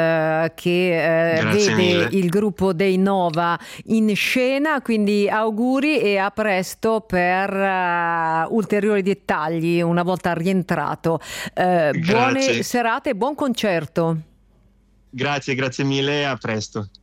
che vede mille. il gruppo dei Nova in scena, quindi auguri e a presto per ulteriori dettagli una volta rientrato. Buone serate e buon concerto. Grazie mille, a presto.